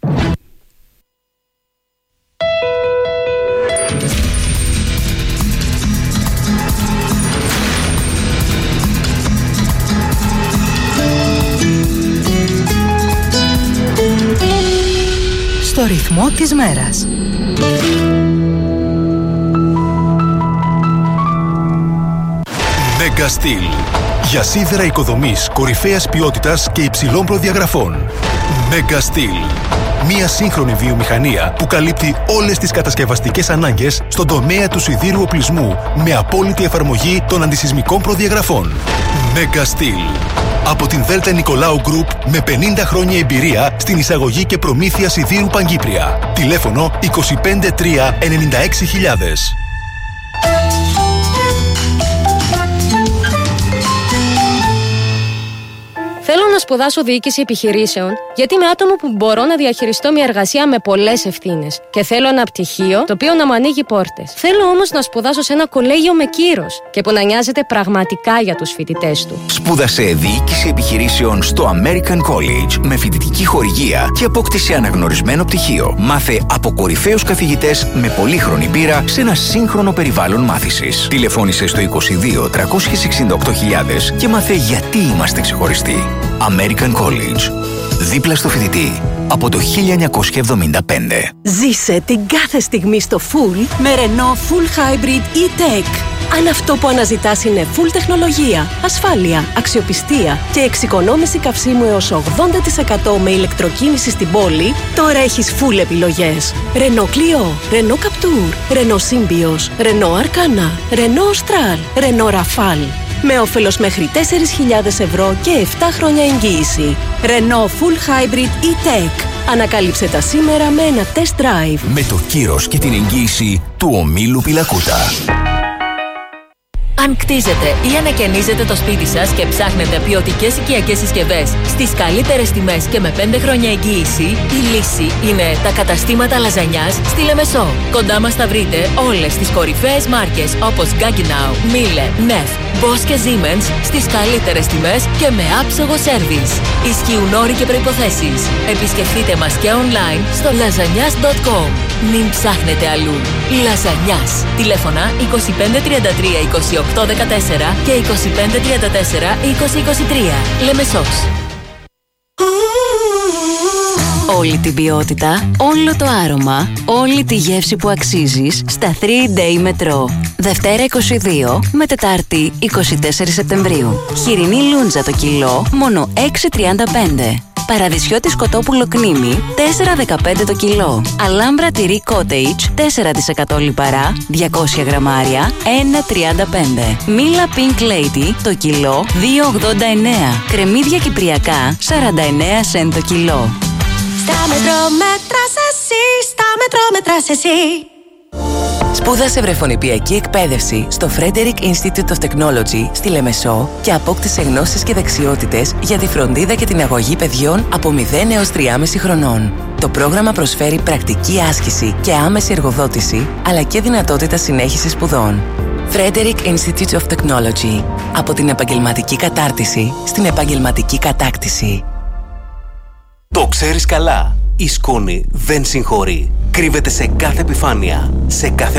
Στο ρυθμό της μέρας. Megastil. Για σίδερα οικοδομής κορυφαίας ποιότητας και υψηλών προδιαγραφών. Megastil. Μία σύγχρονη βιομηχανία που καλύπτει όλες τις κατασκευαστικές ανάγκες στον τομέα του σιδήρου οπλισμού με απόλυτη εφαρμογή των αντισυσμικών προδιαγραφών. Megastil. Από την Δέλτα Νικολάου Γκρουπ με πενήντα χρόνια εμπειρία στην εισαγωγή και προμήθεια σιδήρου Παγκύπρια. Τηλέφωνο είκοσι πέντε τρία ενενήντα έξι χιλιάδες. Θέλω να σπουδάσω διοίκηση επιχειρήσεων, γιατί είμαι άτομο που μπορώ να διαχειριστώ μια εργασία με πολλές ευθύνες. Και θέλω ένα πτυχίο το οποίο να μου ανοίγει πόρτες. Θέλω όμως να σπουδάσω σε ένα κολέγιο με κύρος και που να νοιάζεται πραγματικά για τους φοιτητές του. Σπούδασε διοίκηση επιχειρήσεων στο American College με φοιτητική χορηγία και απόκτησε αναγνωρισμένο πτυχίο. Μάθε από κορυφαίους καθηγητές με πολύχρονη πείρα σε ένα σύγχρονο περιβάλλον μάθησης. Τηλεφώνησε στο είκοσι δύο τριακόσιες εξήντα οκτώ χιλιάδες και μάθε γιατί είμαστε ξεχωριστοί. American College. Δίπλα στο φοιτητή από το χίλια εννιακόσια εβδομήντα πέντε. Ζήσε την κάθε στιγμή στο Full με Renault Full Hybrid E-Tech. Αν αυτό που αναζητάς είναι full τεχνολογία, ασφάλεια, αξιοπιστία και εξοικονόμηση καυσίμου έως ογδόντα τοις εκατό με ηλεκτροκίνηση στην πόλη, τώρα έχεις full επιλογές. Renault Clio, Renault Captur, Renault Symbioz, Renault Arcana, Renault Austral, Renault Rafale. Με όφελος μέχρι τέσσερις χιλιάδες ευρώ και επτά χρόνια εγγύηση. Renault Full Hybrid E-Tech. Ανακάλυψε τα σήμερα με ένα test drive. Με το κύρος και την εγγύηση του ομίλου Πιλακούτα. Αν κτίζετε ή ανακαινίζετε το σπίτι σας και ψάχνετε ποιοτικές οικιακές συσκευές στις καλύτερες τιμές και με πέντε χρόνια εγγύηση, η λύση είναι τα καταστήματα Λαζανιάς στη Λεμεσό. Κοντά μας θα βρείτε όλες τις κορυφαίες μάρκες όπως Gaggenau, Miele, Neff, Bosch και Siemens στις καλύτερες τιμές και με άψογο σέρβις. Ισχύουν όροι και προϋποθέσεις. Επισκεφτείτε μας και online στο λαζανιάς τελεία κομ. Μην ψάχνετε αλλού. Λαζανιάς. Τηλέφωνα είκοσι πέντε τριάντα τρία είκοσι οκτώ δεκατέσσερα και είκοσι πέντε τριάντα τέσσερα είκοσι είκοσι τρία. Λεμεσός. Όλη την ποιότητα, όλο το άρωμα, όλη τη γεύση που αξίζεις στα τρία day Metro. Δευτέρα είκοσι δύο με Τετάρτη είκοσι τέσσερα Σεπτεμβρίου. Χοιρινή λούντζα το κιλό, μόνο έξι τριάντα πέντε. Παραδεισιώτη κοτόπουλο κνήμι, τέσσερα δεκαπέντε το κιλό. Αλάμπρα τυρί cottage, τέσσερα τοις εκατό λιπαρά, διακόσια γραμμάρια, ένα τριάντα πέντε. Μίλα Pink Lady, το κιλό, δύο ογδόντα εννέα. Κρεμμύδια κυπριακά, σαράντα εννέα σεντ το κιλό. Στα μετρό μετράς εσύ, στα μετρό μετράς εσύ. Σπούδασε βρεφονιπιακή εκπαίδευση στο Frederick Institute of Technology στη Λεμεσό και απόκτησε γνώσεις και δεξιότητες για τη φροντίδα και την αγωγή παιδιών από μηδέν έως τρία και μισό χρονών. Το πρόγραμμα προσφέρει πρακτική άσκηση και άμεση εργοδότηση, αλλά και δυνατότητα συνέχισης σπουδών. Frederick Institute of Technology. Από την επαγγελματική κατάρτιση στην επαγγελματική κατάκτηση. Το ξέρεις καλά. Η σκόνη δεν συγχωρεί. Κρύβεται σε κάθε επιφάνεια, σε κάθε